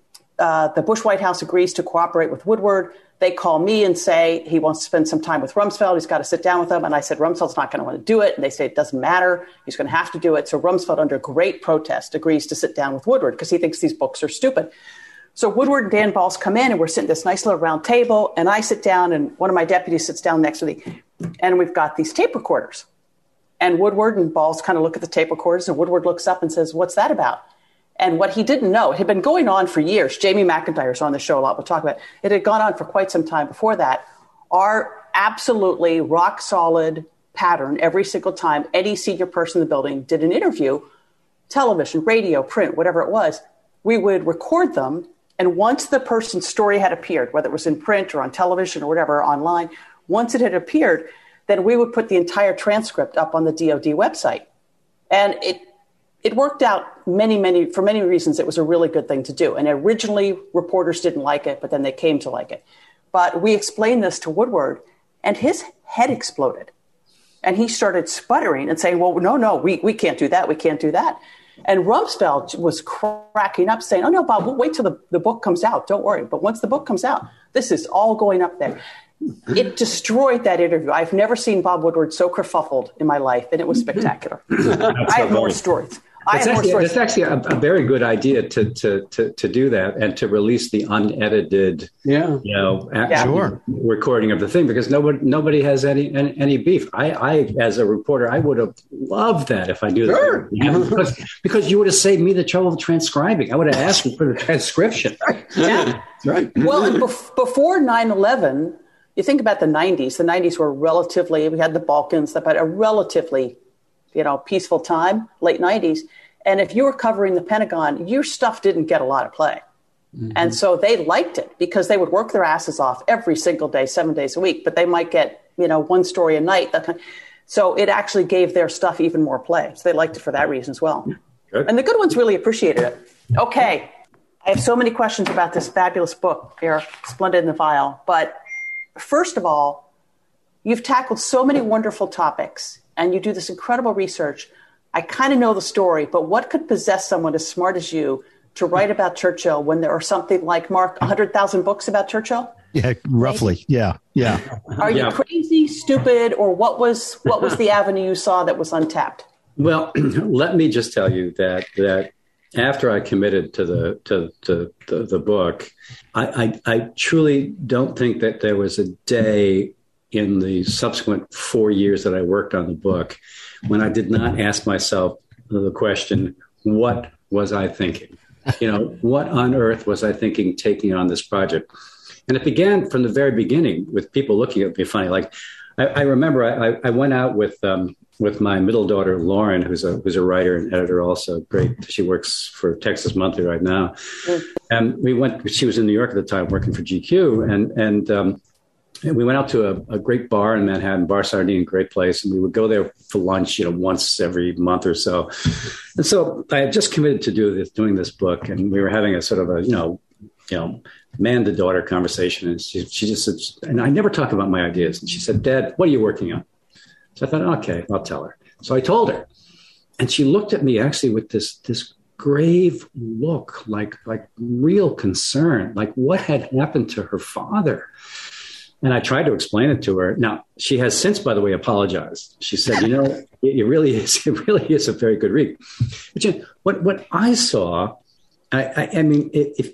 Uh, the Bush White House agrees to cooperate with Woodward. They call me and say he wants to spend some time with Rumsfeld. He's got to sit down with them. And I said, Rumsfeld's not going to want to do it. And they say, it doesn't matter. He's going to have to do it. So Rumsfeld, under great protest, agrees to sit down with Woodward because he thinks these books are stupid. So Woodward and Dan Balls come in, and we're sitting at this nice little round table. And I sit down, and one of my deputies sits down next to me. And we've got these tape recorders. And Woodward and Balls kind of look at the tape recorders. And Woodward looks up and says, what's that about? And what he didn't know, it had been going on for years. Jamie McIntyre's on the show a lot. We'll talk about it. It had gone on for quite some time before that. Our absolutely rock solid pattern every single time any senior person in the building did an interview, television, radio, print, whatever it was, we would record them. And once the person's story had appeared, whether it was in print or on television or whatever, online, once it had appeared, then we would put the entire transcript up on the D O D website. And it It worked out many, many, for many reasons. It was a really good thing to do. And originally reporters didn't like it, but then they came to like it. But we explained this to Woodward, and his head exploded. And he started sputtering and saying, well, no, no, we, we can't do that. We can't do that. And Rumsfeld was cracking up saying, oh, no, Bob, we'll wait till the, the book comes out. Don't worry. But once the book comes out, this is all going up there. It destroyed that interview. I've never seen Bob Woodward so kerfuffled in my life, and it was spectacular. I have more stories. It's actually, it's actually a, a very good idea to, to to to do that and to release the unedited, yeah. you know, yeah. Sure. recording of the thing, because nobody nobody has any any, any beef. I, I, as a reporter, I would have loved that if I knew sure. that. Yeah, because, because you would have saved me the trouble of transcribing. I would have asked you for the transcription. Yeah, right. Well, and bef- before nine eleven, you think about the nineties. The nineties were relatively, we had the Balkans, but a relatively, you know, peaceful time, late nineties. And if you were covering the Pentagon, your stuff didn't get a lot of play. Mm-hmm. And so they liked it because they would work their asses off every single day, seven days a week, but they might get, you know, one story a night. That kind of, so it actually gave their stuff even more play. So they liked it for that reason as well. Good. And the good ones really appreciated it. Okay. I have so many questions about this fabulous book here, Splendid in the Vial. But first of all, you've tackled so many wonderful topics, and you do this incredible research. I kind of know the story, but what could possess someone as smart as you to write about Churchill when there are something like, Mark, one hundred thousand books about Churchill? Yeah, roughly. Maybe? Yeah, yeah. Are you yeah. crazy, stupid, or what was what was the avenue you saw that was untapped? Well, let me just tell you that that after I committed to the to, to the, the book, I, I, I truly don't think that there was a day in the subsequent four years that I worked on the book when I did not ask myself the question, what was I thinking? You know, what on earth was I thinking taking on this project? And it began from the very beginning with people looking at me funny. Like, I, I remember I, I went out with um, with my middle daughter, Lauren, who's a who's a writer and editor also. Great. She works for Texas Monthly right now. Mm. And we went, she was in New York at the time working for G Q. And, and, um, And we went out to a, a great bar in Manhattan, Bar Sardine, great place. And we would go there for lunch, you know, once every month or so. And so I had just committed to do this, doing this book. And we were having a sort of a, you know, you know, man to daughter conversation. And she, she just said, and I never talk about my ideas. And she said, Dad, what are you working on? So I thought, okay, I'll tell her. So I told her. And she looked at me actually with this, this grave look, like, like real concern, like what had happened to her father. And I tried to explain it to her. Now, she has since, by the way, apologized. She said, you know, it, it really is, it really is a very good read. But you know, what, what I saw, I, I, I mean, if,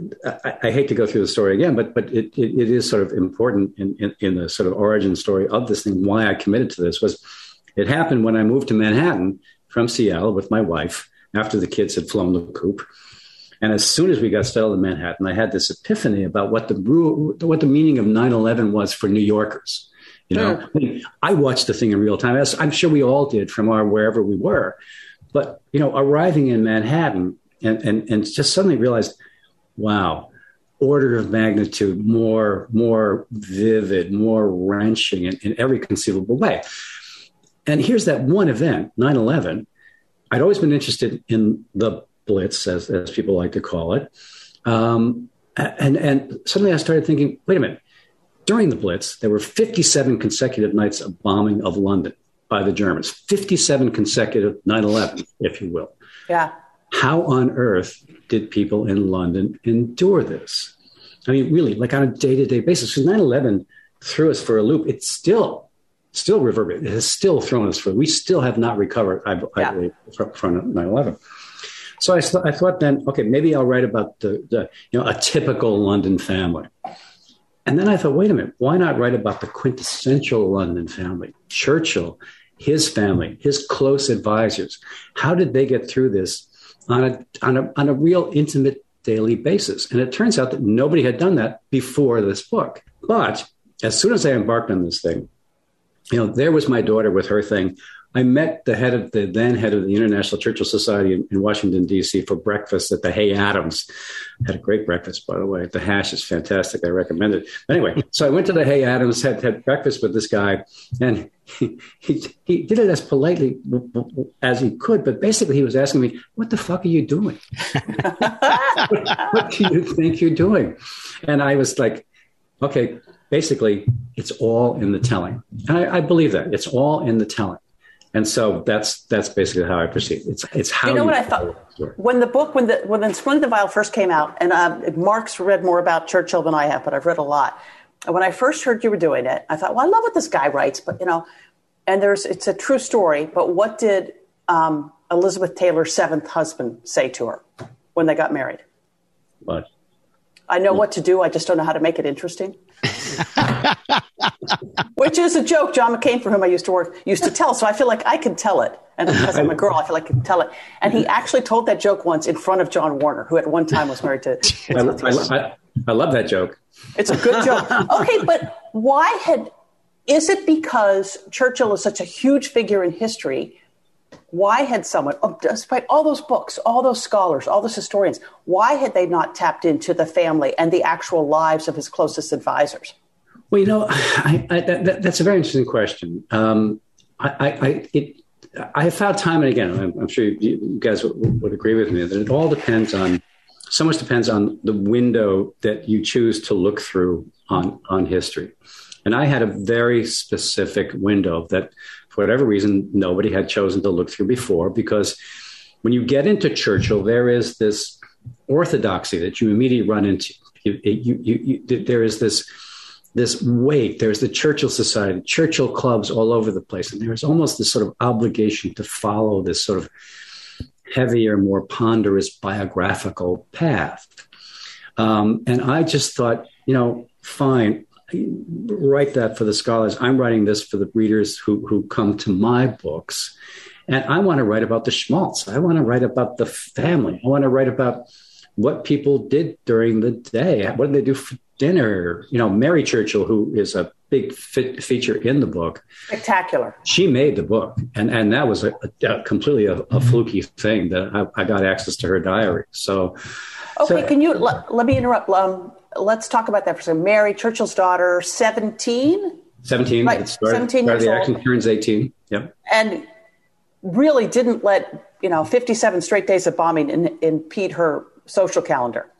I, I hate to go through the story again, but but it, it, it is sort of important in, in, in the sort of origin story of this thing. Why I committed to this was it happened when I moved to Manhattan from Seattle with my wife after the kids had flown the coop. And as soon as we got settled in Manhattan, I had this epiphany about what the what the meaning of nine eleven was for New Yorkers. You know, yeah. I mean, I watched the thing in real time, as I'm sure we all did from our wherever we were. But, you know, arriving in Manhattan and, and, and just suddenly realized, wow, order of magnitude more, more vivid, more wrenching in, in every conceivable way. And here's that one event, nine eleven. I'd always been interested in the Blitz, as, as people like to call it. Um, and, and suddenly I started thinking, wait a minute, during the Blitz, there were fifty-seven consecutive nights of bombing of London by the Germans, fifty-seven consecutive nine eleven, if you will. Yeah. how on earth did people in London endure this? I mean, really, like on a day-to-day basis. So nine eleven threw us for a loop. It's still, still reverberated. It has still thrown us for, we still have not recovered, I, yeah. I believe, from nine eleven. So I, I thought then, okay, maybe I'll write about the, the, you know, a typical London family. And then I thought, wait a minute, why not write about the quintessential London family? Churchill, his family, his close advisors. How did they get through this on a, on a, on a real intimate daily basis? And it turns out that nobody had done that before this book. But as soon as I embarked on this thing, you know, there was my daughter with her thing. I met the head of the then head of the International Churchill Society in, in Washington, D C for breakfast at the Hay Adams. Had a great breakfast, by the way. The hash is fantastic. I recommend it. Anyway, so I went to the Hay Adams, had, had breakfast with this guy, and he, he, he did it as politely as he could. But basically, he was asking me, what the fuck are you doing? what, what do you think you're doing? And I was like, okay, basically, it's all in the telling. And I, I believe that. It's all in the telling. And so that's that's basically how I proceed. It's it's how you know you what I thought when the book when the when the Swing the Vial first came out, and uh, Mark's read more about Churchill than I have, but I've read a lot. And when I first heard you were doing it, I thought, well, I love what this guy writes, but you know, and there's it's a true story. But what did um, Elizabeth Taylor's seventh husband say to her when they got married? What? I know what to do. I just don't know how to make it interesting. Which is a joke John McCain, for whom I used to work, used to tell. So I feel like I can tell it. And because I'm a girl, I feel like I can tell it. And he actually told that joke once in front of John Warner, who at one time was married to... I, I, I, I love that joke. It's a good joke. Okay, but why had... Is it because Churchill is such a huge figure in history? Why had someone, despite all those books, all those scholars, all those historians, why had they not tapped into the family and the actual lives of his closest advisors? Well, you know, I, I, that, that's a very interesting question. Um, I, I, it, I have found time and again, I'm, I'm sure you, you guys would, would agree with me, that it all depends on, so much depends on the window that you choose to look through on, on history. And I had a very specific window that, for whatever reason, nobody had chosen to look through before, because when you get into Churchill, there is this orthodoxy that you immediately run into. You, you, you, you, there is this, this weight. There's the Churchill Society, Churchill clubs all over the place. And there's almost this sort of obligation to follow this sort of heavier, more ponderous biographical path. Um, and I just thought, you know, fine. Write that for the scholars. I'm writing this for the readers who who come to my books. And I want to write about the schmaltz. I want to write about the family. I want to write about what people did during the day. What did they do for dinner? You know, Mary Churchill, who is a big fit feature in the book. Spectacular. She made the book. And, and that was a, a completely a, a fluky thing that I, I got access to her diary. So, okay, so, can you, let, let me interrupt. Um, Let's talk about that for a second. Mary, Churchill's daughter, seventeen? seventeen. Right, started, seventeen years the old. action turns eighteen. Yep. And really didn't let, you know, fifty-seven straight days of bombing in, impede her social calendar.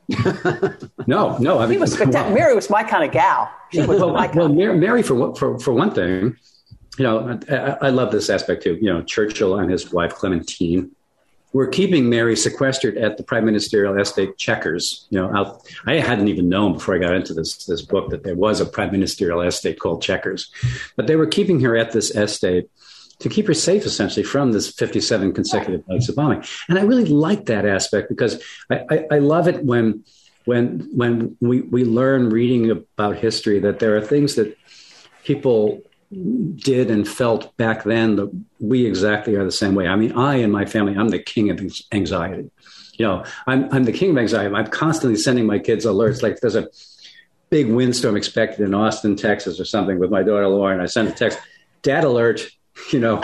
no, no. I mean, she was spectacular. Well, Mary was my kind of gal. She was well, my kind well, of Mary, Mary for, for, for one thing, you know, I, I love this aspect too. You know, Churchill and his wife, Clementine, were keeping Mary sequestered at the prime ministerial estate Chequers. You know, out, I hadn't even known before I got into this this book that there was a prime ministerial estate called Chequers, but they were keeping her at this estate to keep her safe, essentially, from this fifty-seven consecutive nights of bombing. And I really like that aspect because I, I, I love it when when when we we learn reading about history that there are things that people did and felt back then that we exactly are the same way. I mean, I and my family, I'm the king of anxiety. You know, I'm I'm the king of anxiety. I'm constantly sending my kids alerts. Like if there's a big windstorm expected in Austin, Texas or something with my daughter Lauren, I send a text, Dad alert, you know,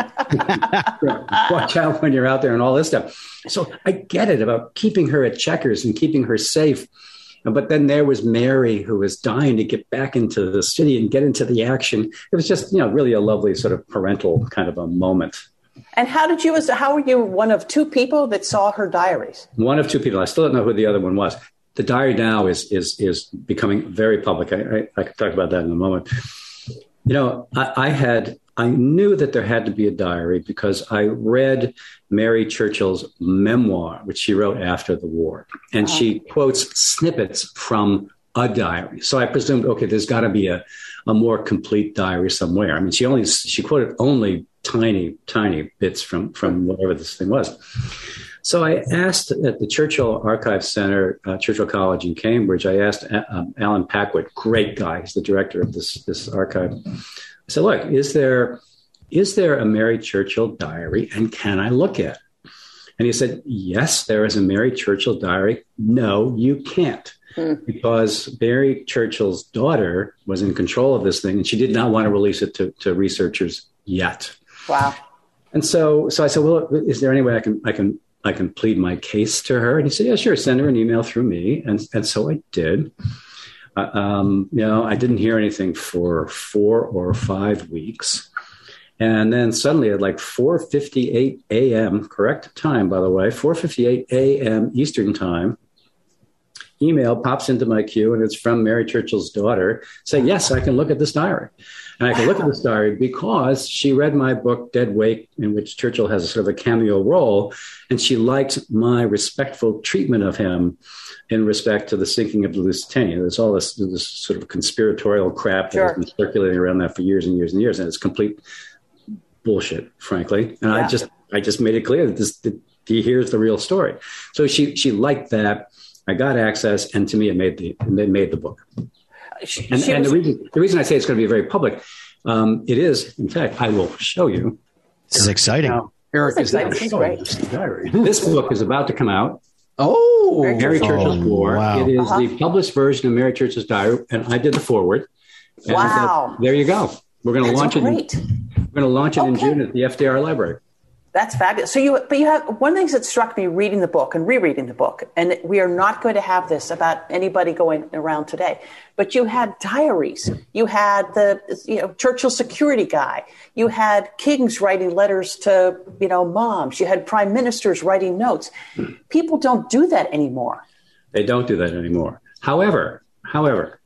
watch out when you're out there and all this stuff. So I get it about keeping her at Chequers and keeping her safe. But then there was Mary, who was dying to get back into the city and get into the action. It was just, you know, really a lovely sort of parental kind of a moment. And how did you, how were you one of two people that saw her diaries? One of two people. I still don't know who the other one was. The diary now is is is becoming very public. I, I, I could talk about that in a moment. You know, I, I had I knew that there had to be a diary because I read Mary Churchill's memoir, which she wrote after the war. And wow. she quotes snippets from a diary. So I presumed, okay, there's got to be a, a more complete diary somewhere. I mean, she only she quoted only tiny, tiny bits from, from whatever this thing was. So I asked at the Churchill Archive Center, uh, Churchill College in Cambridge, I asked uh, Alan Packwood, great guy, he's the director of this, this archive. I said, look, is there is there a Mary Churchill diary, and can I look at it? And he said, yes, there is a Mary Churchill diary. No, you can't, hmm. because Mary Churchill's daughter was in control of this thing, and she did not want to release it to, to researchers yet. Wow. And so so I said, well, is there any way I can I can I can plead my case to her? And he said, yeah, sure, send her an email through me. And, and so I did. Uh, um, you know, I didn't hear anything for four or five weeks. And then suddenly at like four fifty-eight a.m., correct time, by the way, four fifty-eight a.m. Eastern time, email pops into my queue, and it's from Mary Churchill's daughter saying, yes, I can look at this diary. And I can look at this diary because she read my book, Dead Wake, in which Churchill has a sort of a cameo role, and she liked my respectful treatment of him in respect to the sinking of the Lusitania. There's all this, this sort of conspiratorial crap that sure. has been circulating around that for years and years and years, and it's complete bullshit, frankly. And yeah. I just I just made it clear that this that here's the real story. So she she liked that. I got access, and to me, it made the it made the book. She, and she and was, the reason the reason I say it's going to be very public, um, it is. In fact, I will show you. This is exciting. Now, Eric is now showing us the diary. This book is about to come out. Oh, Mary Churchill's oh, War. Wow. It is uh-huh. the published version of Mary Churchill's diary, and I did the foreword. And wow! Uh, there you go. We're going to launch great. it. In, we're going to launch it okay. in June at the F D R Library. That's fabulous. So you, but you have one of the things that struck me reading the book and rereading the book, and we are not going to have this about anybody going around today, but you had diaries. You had the, you know, Churchill security guy. You had kings writing letters to, you know, moms. You had prime ministers writing notes. People don't do that anymore. They don't do that anymore. However, however,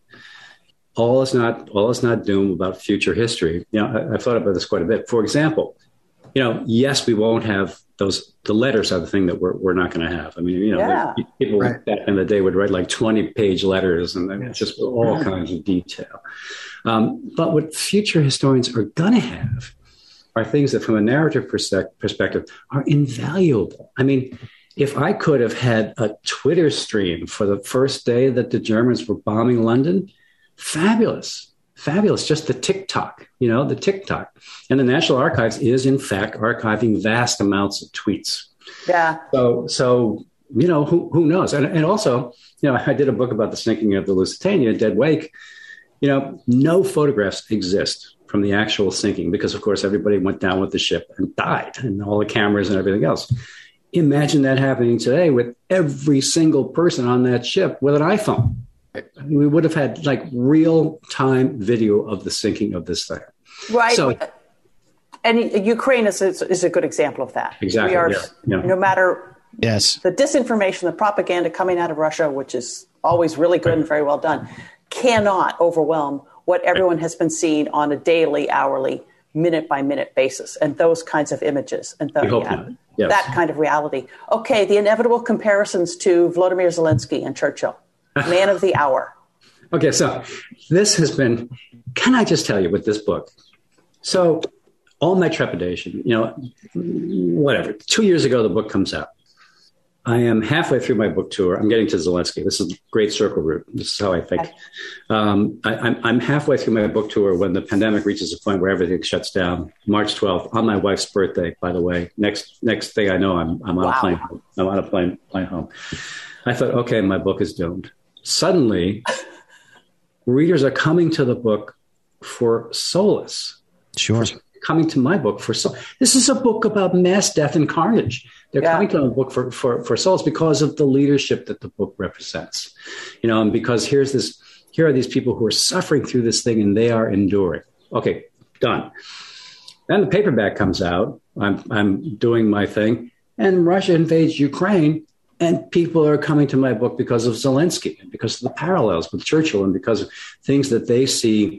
all is not all is not doom about future history. You know, I, I've thought about this quite a bit. For example, you know, yes, we won't have those. The letters are the thing that we're we're not going to have. I mean, you know, yeah. people right. back in the day would write like twenty page letters and yes. just all yeah. kinds of detail. Um, but what future historians are going to have are things that, from a narrative perspective, are invaluable. I mean, if I could have had a Twitter stream for the first day that the Germans were bombing London, fabulous. Fabulous. Just the TikTok, you know, the TikTok. And the National Archives is, in fact, archiving vast amounts of tweets. Yeah. So, so you know, who who knows? And, and also, you know, I did a book about the sinking of the Lusitania, Dead Wake. You know, no photographs exist from the actual sinking because, of course, everybody went down with the ship and died, and all the cameras and everything else. Imagine that happening today with every single person on that ship with an iPhone. We would have had like real time video of the sinking of this thing. Right. So, and Ukraine is, is a good example of that. Exactly. We are, yeah, yeah. no matter yes. the disinformation, the propaganda coming out of Russia, which is always really good right. and very well done, cannot overwhelm what everyone has been seeing on a daily, hourly, minute by minute basis. And those kinds of images and the, yeah, yes. that kind of reality. Okay. The inevitable comparisons to Volodymyr Zelensky and Churchill. Man of the hour. Okay, so this has been, can I just tell you with this book? So all my trepidation, you know, whatever. Two years ago, the book comes out. I am halfway through my book tour. I'm getting to Zelensky. This is Great Circle Route. This is how I think. Um, I, I'm, I'm halfway through my book tour when the pandemic reaches a point where everything shuts down. March twelfth, on my wife's birthday, by the way. Next next thing I know, I'm, I'm on wow. a plane. I'm on a plane, plane home. I thought, okay, my book is doomed. Suddenly, readers are coming to the book for solace. Sure. For coming to my book for solace. This is a book about mass death and carnage. They're yeah. coming to the book for, for, for solace because of the leadership that the book represents. You know, and because here's this, here are these people who are suffering through this thing and they are enduring. Okay, done. Then the paperback comes out. I'm I'm doing my thing, and Russia invades Ukraine. And people are coming to my book because of Zelensky, and because of the parallels with Churchill, and because of things that they see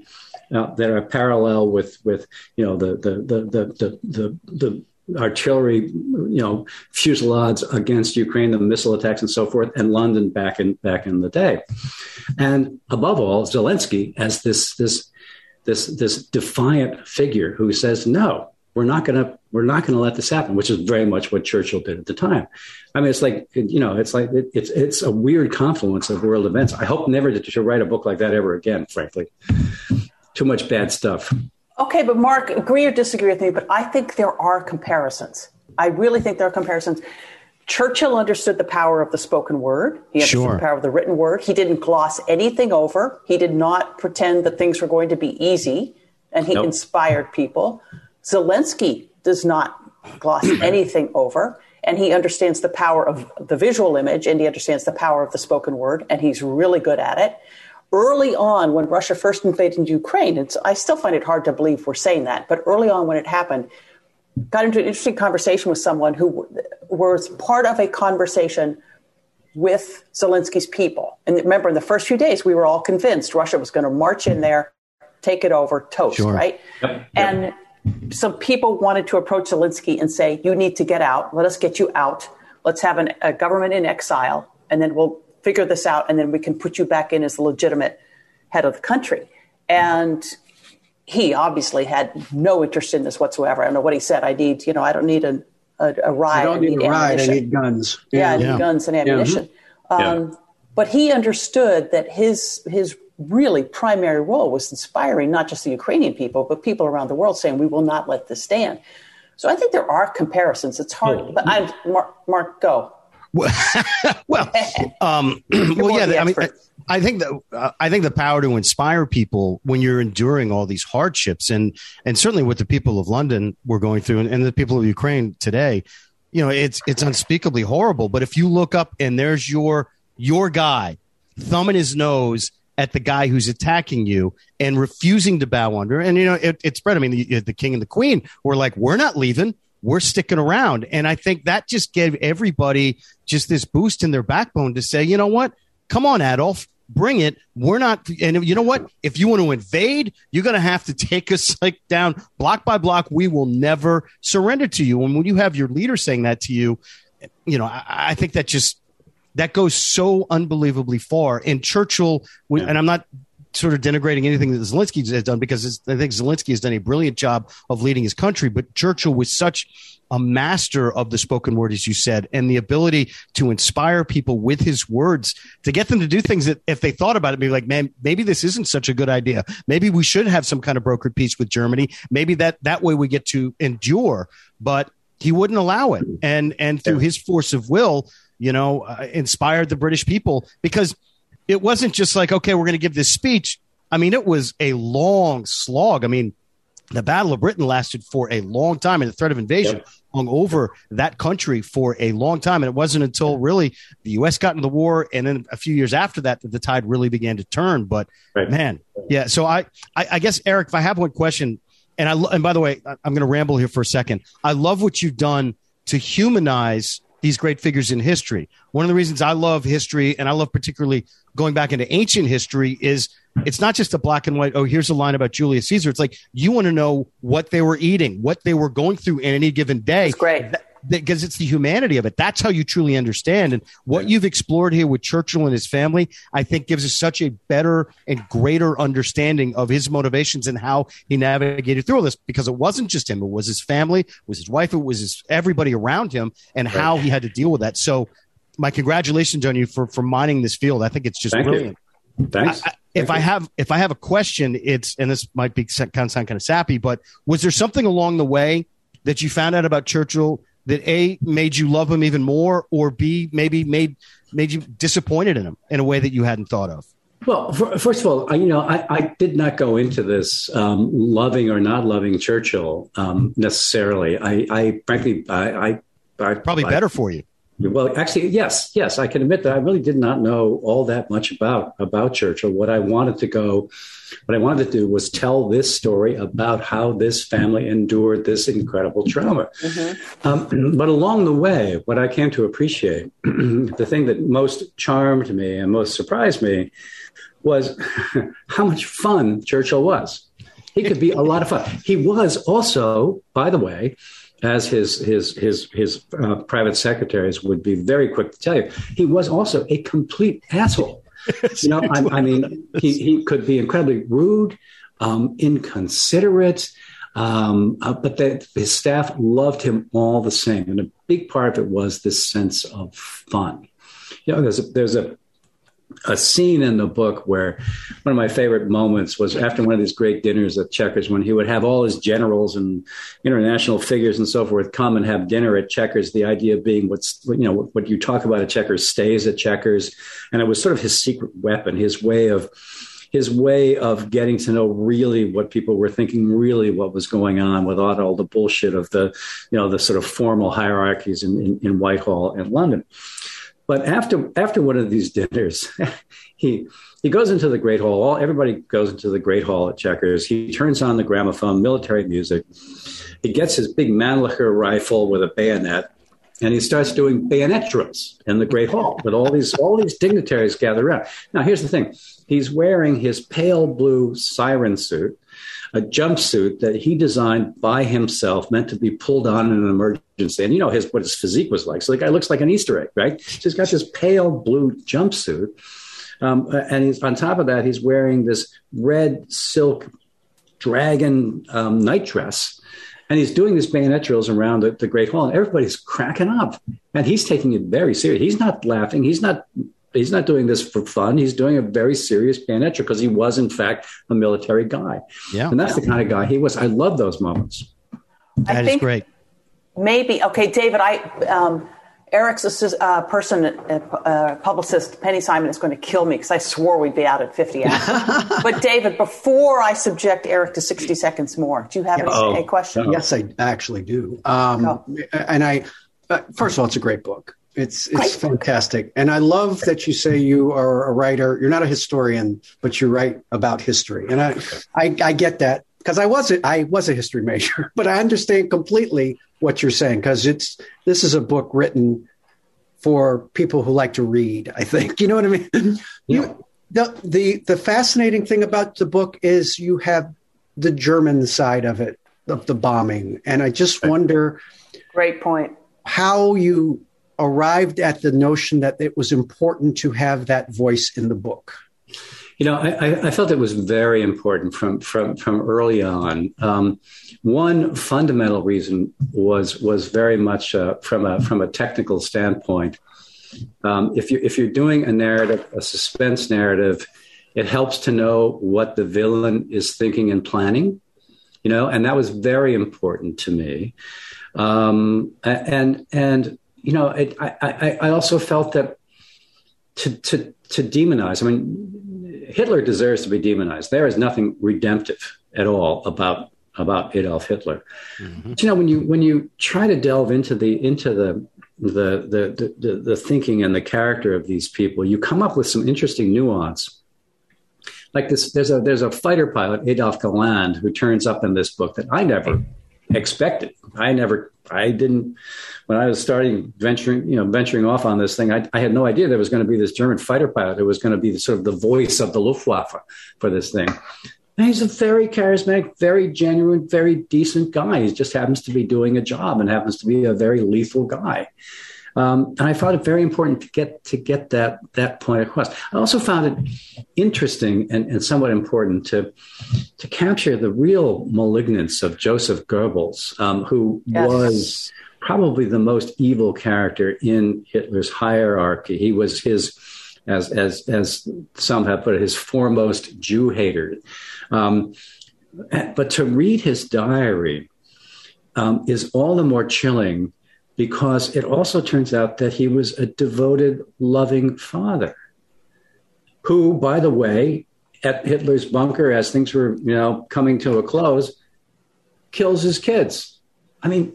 uh, that are parallel with with you know the the the the the, the, the artillery, you know, fusillades against Ukraine, the missile attacks and so forth, and London back in back in the day. And above all, Zelensky as this this this this defiant figure who says, no, we're not going to we're not going to let this happen, which is very much what Churchill did at the time. I mean, it's like, you know, it's like it, it's it's a weird confluence of world events. I hope never to, to write a book like that ever again, frankly. Too much bad stuff. Okay, but Mark, agree or disagree with me, but I think there are comparisons. I really think there are comparisons. Churchill understood the power of the spoken word. He understood sure. the power of the written word. He didn't gloss anything over. He did not pretend that things were going to be easy, and he nope. inspired people. Zelensky does not gloss anything over, and he understands the power of the visual image, and he understands the power of the spoken word, and he's really good at it. Early on, when Russia first invaded Ukraine, it's, I still find it hard to believe we're saying that, but early on when it happened, got into an interesting conversation with someone who was part of a conversation with Zelensky's people. And remember, in the first few days, we were all convinced Russia was going to march in there, take it over, toast, sure. right? Yep. Yep. And some people wanted to approach Zelensky and say, you need to get out. Let us get you out. Let's have an, a government in exile, and then we'll figure this out, and then we can put you back in as the legitimate head of the country. And he obviously had no interest in this whatsoever. I don't know what he said. I need, you know, I don't need a, a, a ride. I don't need, need a ride. I need guns. Yeah, yeah I need yeah. guns and ammunition. Yeah. Um, yeah. But he understood that his his really primary role was inspiring not just the Ukrainian people, but people around the world, saying, we will not let this stand. So I think there are comparisons. It's hard. Oh. But I'm, Mark, Mark, go. well, um, well, yeah. I mean, I, I think that uh, I think the power to inspire people when you're enduring all these hardships, and and certainly what the people of London were going through, and, and the people of Ukraine today, you know, it's it's unspeakably horrible. But if you look up and there's your your guy thumbing his nose at the guy who's attacking you and refusing to bow under, and you know, it, it spread. I mean, the, the king and the queen were like, "We're not leaving. We're sticking around." And I think that just gave everybody just this boost in their backbone to say, you know what? Come on, Adolf, bring it. We're not. And you know what? If you want to invade, you're going to have to take us like down block by block. We will never surrender to you. And when you have your leader saying that to you, you know, I, I think that just that goes so unbelievably far. And Churchill, yeah. and I'm not sort of denigrating anything that Zelensky has done, because I think Zelensky has done a brilliant job of leading his country. But Churchill was such a master of the spoken word, as you said, and the ability to inspire people with his words, to get them to do things that if they thought about it, be like, man, maybe this isn't such a good idea. Maybe we should have some kind of brokered peace with Germany. Maybe that that way we get to endure. But he wouldn't allow it. And, and through his force of will, you know, uh, inspired the British people, because it wasn't just like, okay, we're going to give this speech. I mean, it was a long slog. I mean, the Battle of Britain lasted for a long time, and the threat of invasion yep. hung over that country for a long time. And it wasn't until really the U S got in the war, and then a few years after that, that the tide really began to turn. But right. man, yeah. So I, I, I guess, Eric, if I have one question, and I, and by the way, I'm going to ramble here for a second. I love what you've done to humanize these great figures in history. One of the reasons I love history, and I love particularly going back into ancient history, is it's not just a black and white, oh, here's a line about Julius Caesar. It's like, you want to know what they were eating, what they were going through in any given day. That's great. Because it's the humanity of it. That's how you truly understand. And what you've explored here with Churchill and his family, I think gives us such a better and greater understanding of his motivations and how he navigated through all this, because it wasn't just him. It was his family, it was his wife, it was his, everybody around him, and right. how he had to deal with that. So my congratulations on you for, for mining this field. I think it's just Thank brilliant. You. Thanks. I, I, if Thank I have, if I have a question, it's, and this might be kind of sound kind of sappy, but was there something along the way that you found out about Churchill that A, made you love him even more, or B, maybe made made you disappointed in him in a way that you hadn't thought of? Well, for, first of all, I, you know, I, I did not go into this um, loving or not loving Churchill um, necessarily. I, I frankly, I, I, I probably I, better for you. Well, actually, yes, yes, I can admit that I really did not know all that much about about Churchill. What I wanted to go, what I wanted to do was tell this story about how this family endured this incredible trauma. Mm-hmm. Um, but along the way, what I came to appreciate, the thing that most charmed me and most surprised me, was how much fun Churchill was. He could be a lot of fun. He was also, by the way, as his his his his uh, private secretaries would be very quick to tell you, he was also a complete asshole. You know, I, I mean, he he could be incredibly rude, um, inconsiderate, um, uh, but that his staff loved him all the same. And a big part of it was this sense of fun. You know, there's a, there's a a scene in the book where one of my favorite moments was after one of these great dinners at Checkers, when he would have all his generals and international figures and so forth come and have dinner at Checkers. The idea being what's, you know, what, what you talk about at Checkers stays at Checkers. And it was sort of his secret weapon, his way of his way of getting to know really what people were thinking, really what was going on without all the bullshit of the, you know, the sort of formal hierarchies in, in, in Whitehall and London. But after after one of these dinners, he he goes into the Great Hall. All, everybody goes into the Great Hall at Checkers. He turns on the gramophone, military music. He gets his big Mannlicher rifle with a bayonet, and he starts doing bayonet drills in the Great Hall with all these all these dignitaries gathered around. Now, here's the thing. He's wearing his pale blue siren suit, a jumpsuit that he designed by himself, meant to be pulled on in an emergency. And you know his what his physique was like. So the guy looks like an Easter egg, right? So he's got this pale blue jumpsuit. Um, and he's on top of that, he's wearing this red silk dragon um, night dress. And he's doing these bayonet drills around the, the Great Hall. And everybody's cracking up. And he's taking it very serious. He's not laughing. He's not He's not doing this for fun. He's doing a very serious bayonet drill because he was, in fact, a military guy. Yeah. And that's the kind of guy he was. I love those moments. That I is think great. Maybe. Okay, David, I um, Eric's uh, person, uh, publicist, Penny Simon, is going to kill me because I swore we'd be out at fifty hours. But David, before I subject Eric to sixty seconds more, do you have any, oh, any questions? Yes, I actually do. Um, oh. And I, uh, first of all, it's a great book. It's it's fantastic. And I love that you say you are a writer. You're not a historian, but you write about history. And I I, I get that because I was a, I was a history major, but I understand completely what you're saying because it's this is a book written for people who like to read, I think. You know what I mean? Yeah. You, the, the the fascinating thing about the book is you have the German side of it, of the bombing. And I just wonder Great point. How you arrived at the notion that it was important to have that voice in the book. You know, I, I felt it was very important from from from early on. Um, one fundamental reason was was very much uh, from a from a technical standpoint. Um, if you if you're doing a narrative, a suspense narrative, it helps to know what the villain is thinking and planning. You know, and that was very important to me. Um, and and you know, it, I, I I also felt that to to to demonize. I mean, Hitler deserves to be demonized. There is nothing redemptive at all about about Adolf Hitler. Mm-hmm. But, you know, when you when you try to delve into the into the the, the the the thinking and the character of these people, you come up with some interesting nuance. Like this, there's a there's a fighter pilot, Adolf Galland, who turns up in this book that I never expected. I never, I didn't, when I was starting venturing, you know, venturing off on this thing, I, I had no idea there was going to be this German fighter pilot who was going to be the, sort of the voice of the Luftwaffe for this thing. And he's a very charismatic, very genuine, very decent guy. He just happens to be doing a job and happens to be a very lethal guy. Um, and I found it very important to get to get that that point across. I also found it interesting and, and somewhat important to to capture the real malignance of Joseph Goebbels, um, who yes. was probably the most evil character in Hitler's hierarchy. He was his, as as as some have put it, his foremost Jew hater. Um, but to read his diary um, is all the more chilling, because it also turns out that he was a devoted, loving father who, by the way, at Hitler's bunker, as things were, you know, coming to a close, kills his kids. I mean,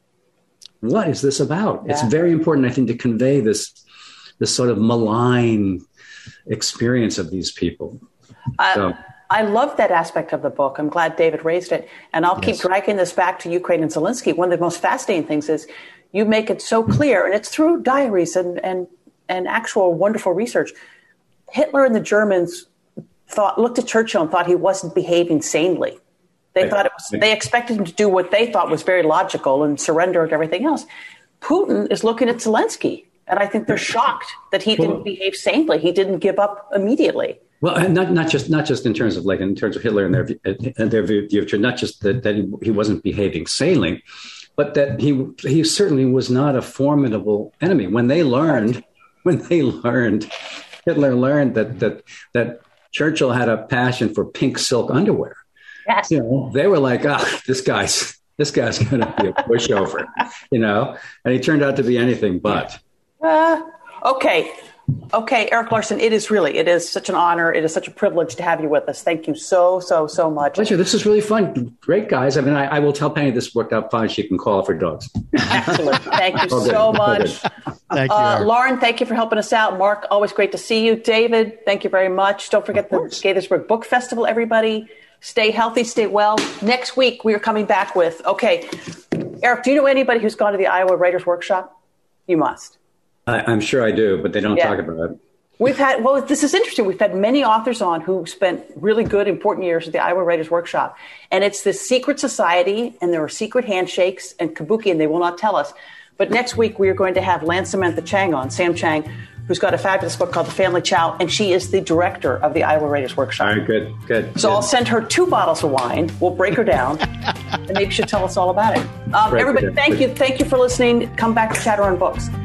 what is this about? Yeah. It's very important, I think, to convey this, this sort of malign experience of these people. Uh, so. I love that aspect of the book. I'm glad David raised it. And I'll yes. keep dragging this back to Ukraine and Zelensky. One of the most fascinating things is you make it so clear, and it's through diaries and, and, and actual wonderful research. Hitler and the Germans thought, looked at Churchill and thought he wasn't behaving sanely. They thought it was, they expected him to do what they thought was very logical and surrender and everything else. Putin is looking at Zelensky, and I think they're shocked that he didn't well, behave sanely. He didn't give up immediately. Well, not not just not just in terms of like in terms of Hitler and their and their view, not just that, that he, he wasn't behaving sanely, but that he he certainly was not a formidable enemy. When they learned, when they learned, Hitler learned that that that Churchill had a passion for pink silk underwear. Yes. You know, they were like, ah, oh, this guy's this guy's going to be a pushover, you know, and he turned out to be anything but. Uh, okay. Okay, Erik Larson, it is really, it is such an honor. It is such a privilege to have you with us. Thank you so, so, so much. Pleasure. This is really fun. Great, guys. I mean, I, I will tell Penny this worked out fine. She can call for dogs. Excellent. Thank you so much. Thank you, uh, Lauren, thank you for helping us out. Mark, always great to see you. David, thank you very much. Don't forget the Gaithersburg Book Festival, everybody. Stay healthy, stay well. Next week, we are coming back with, okay, Erik, do you know anybody who's gone to the Iowa Writers Workshop? You must. I, I'm sure I do, but they don't yeah. talk about it. We've had, well, this is interesting. We've had many authors on who spent really good, important years at the Iowa Writers Workshop. And it's this secret society, and there are secret handshakes and kabuki, and they will not tell us. But next week, we are going to have Lance Samantha Chang on, Sam Chang, who's got a fabulous book called The Family Chow, and she is the director of the Iowa Writers Workshop. All right, good, good. So good. I'll send her two bottles of wine. We'll break her down, and maybe she'll tell us all about it. Um, everybody, thank you. Thank you for listening. Come back to Chatter on Books.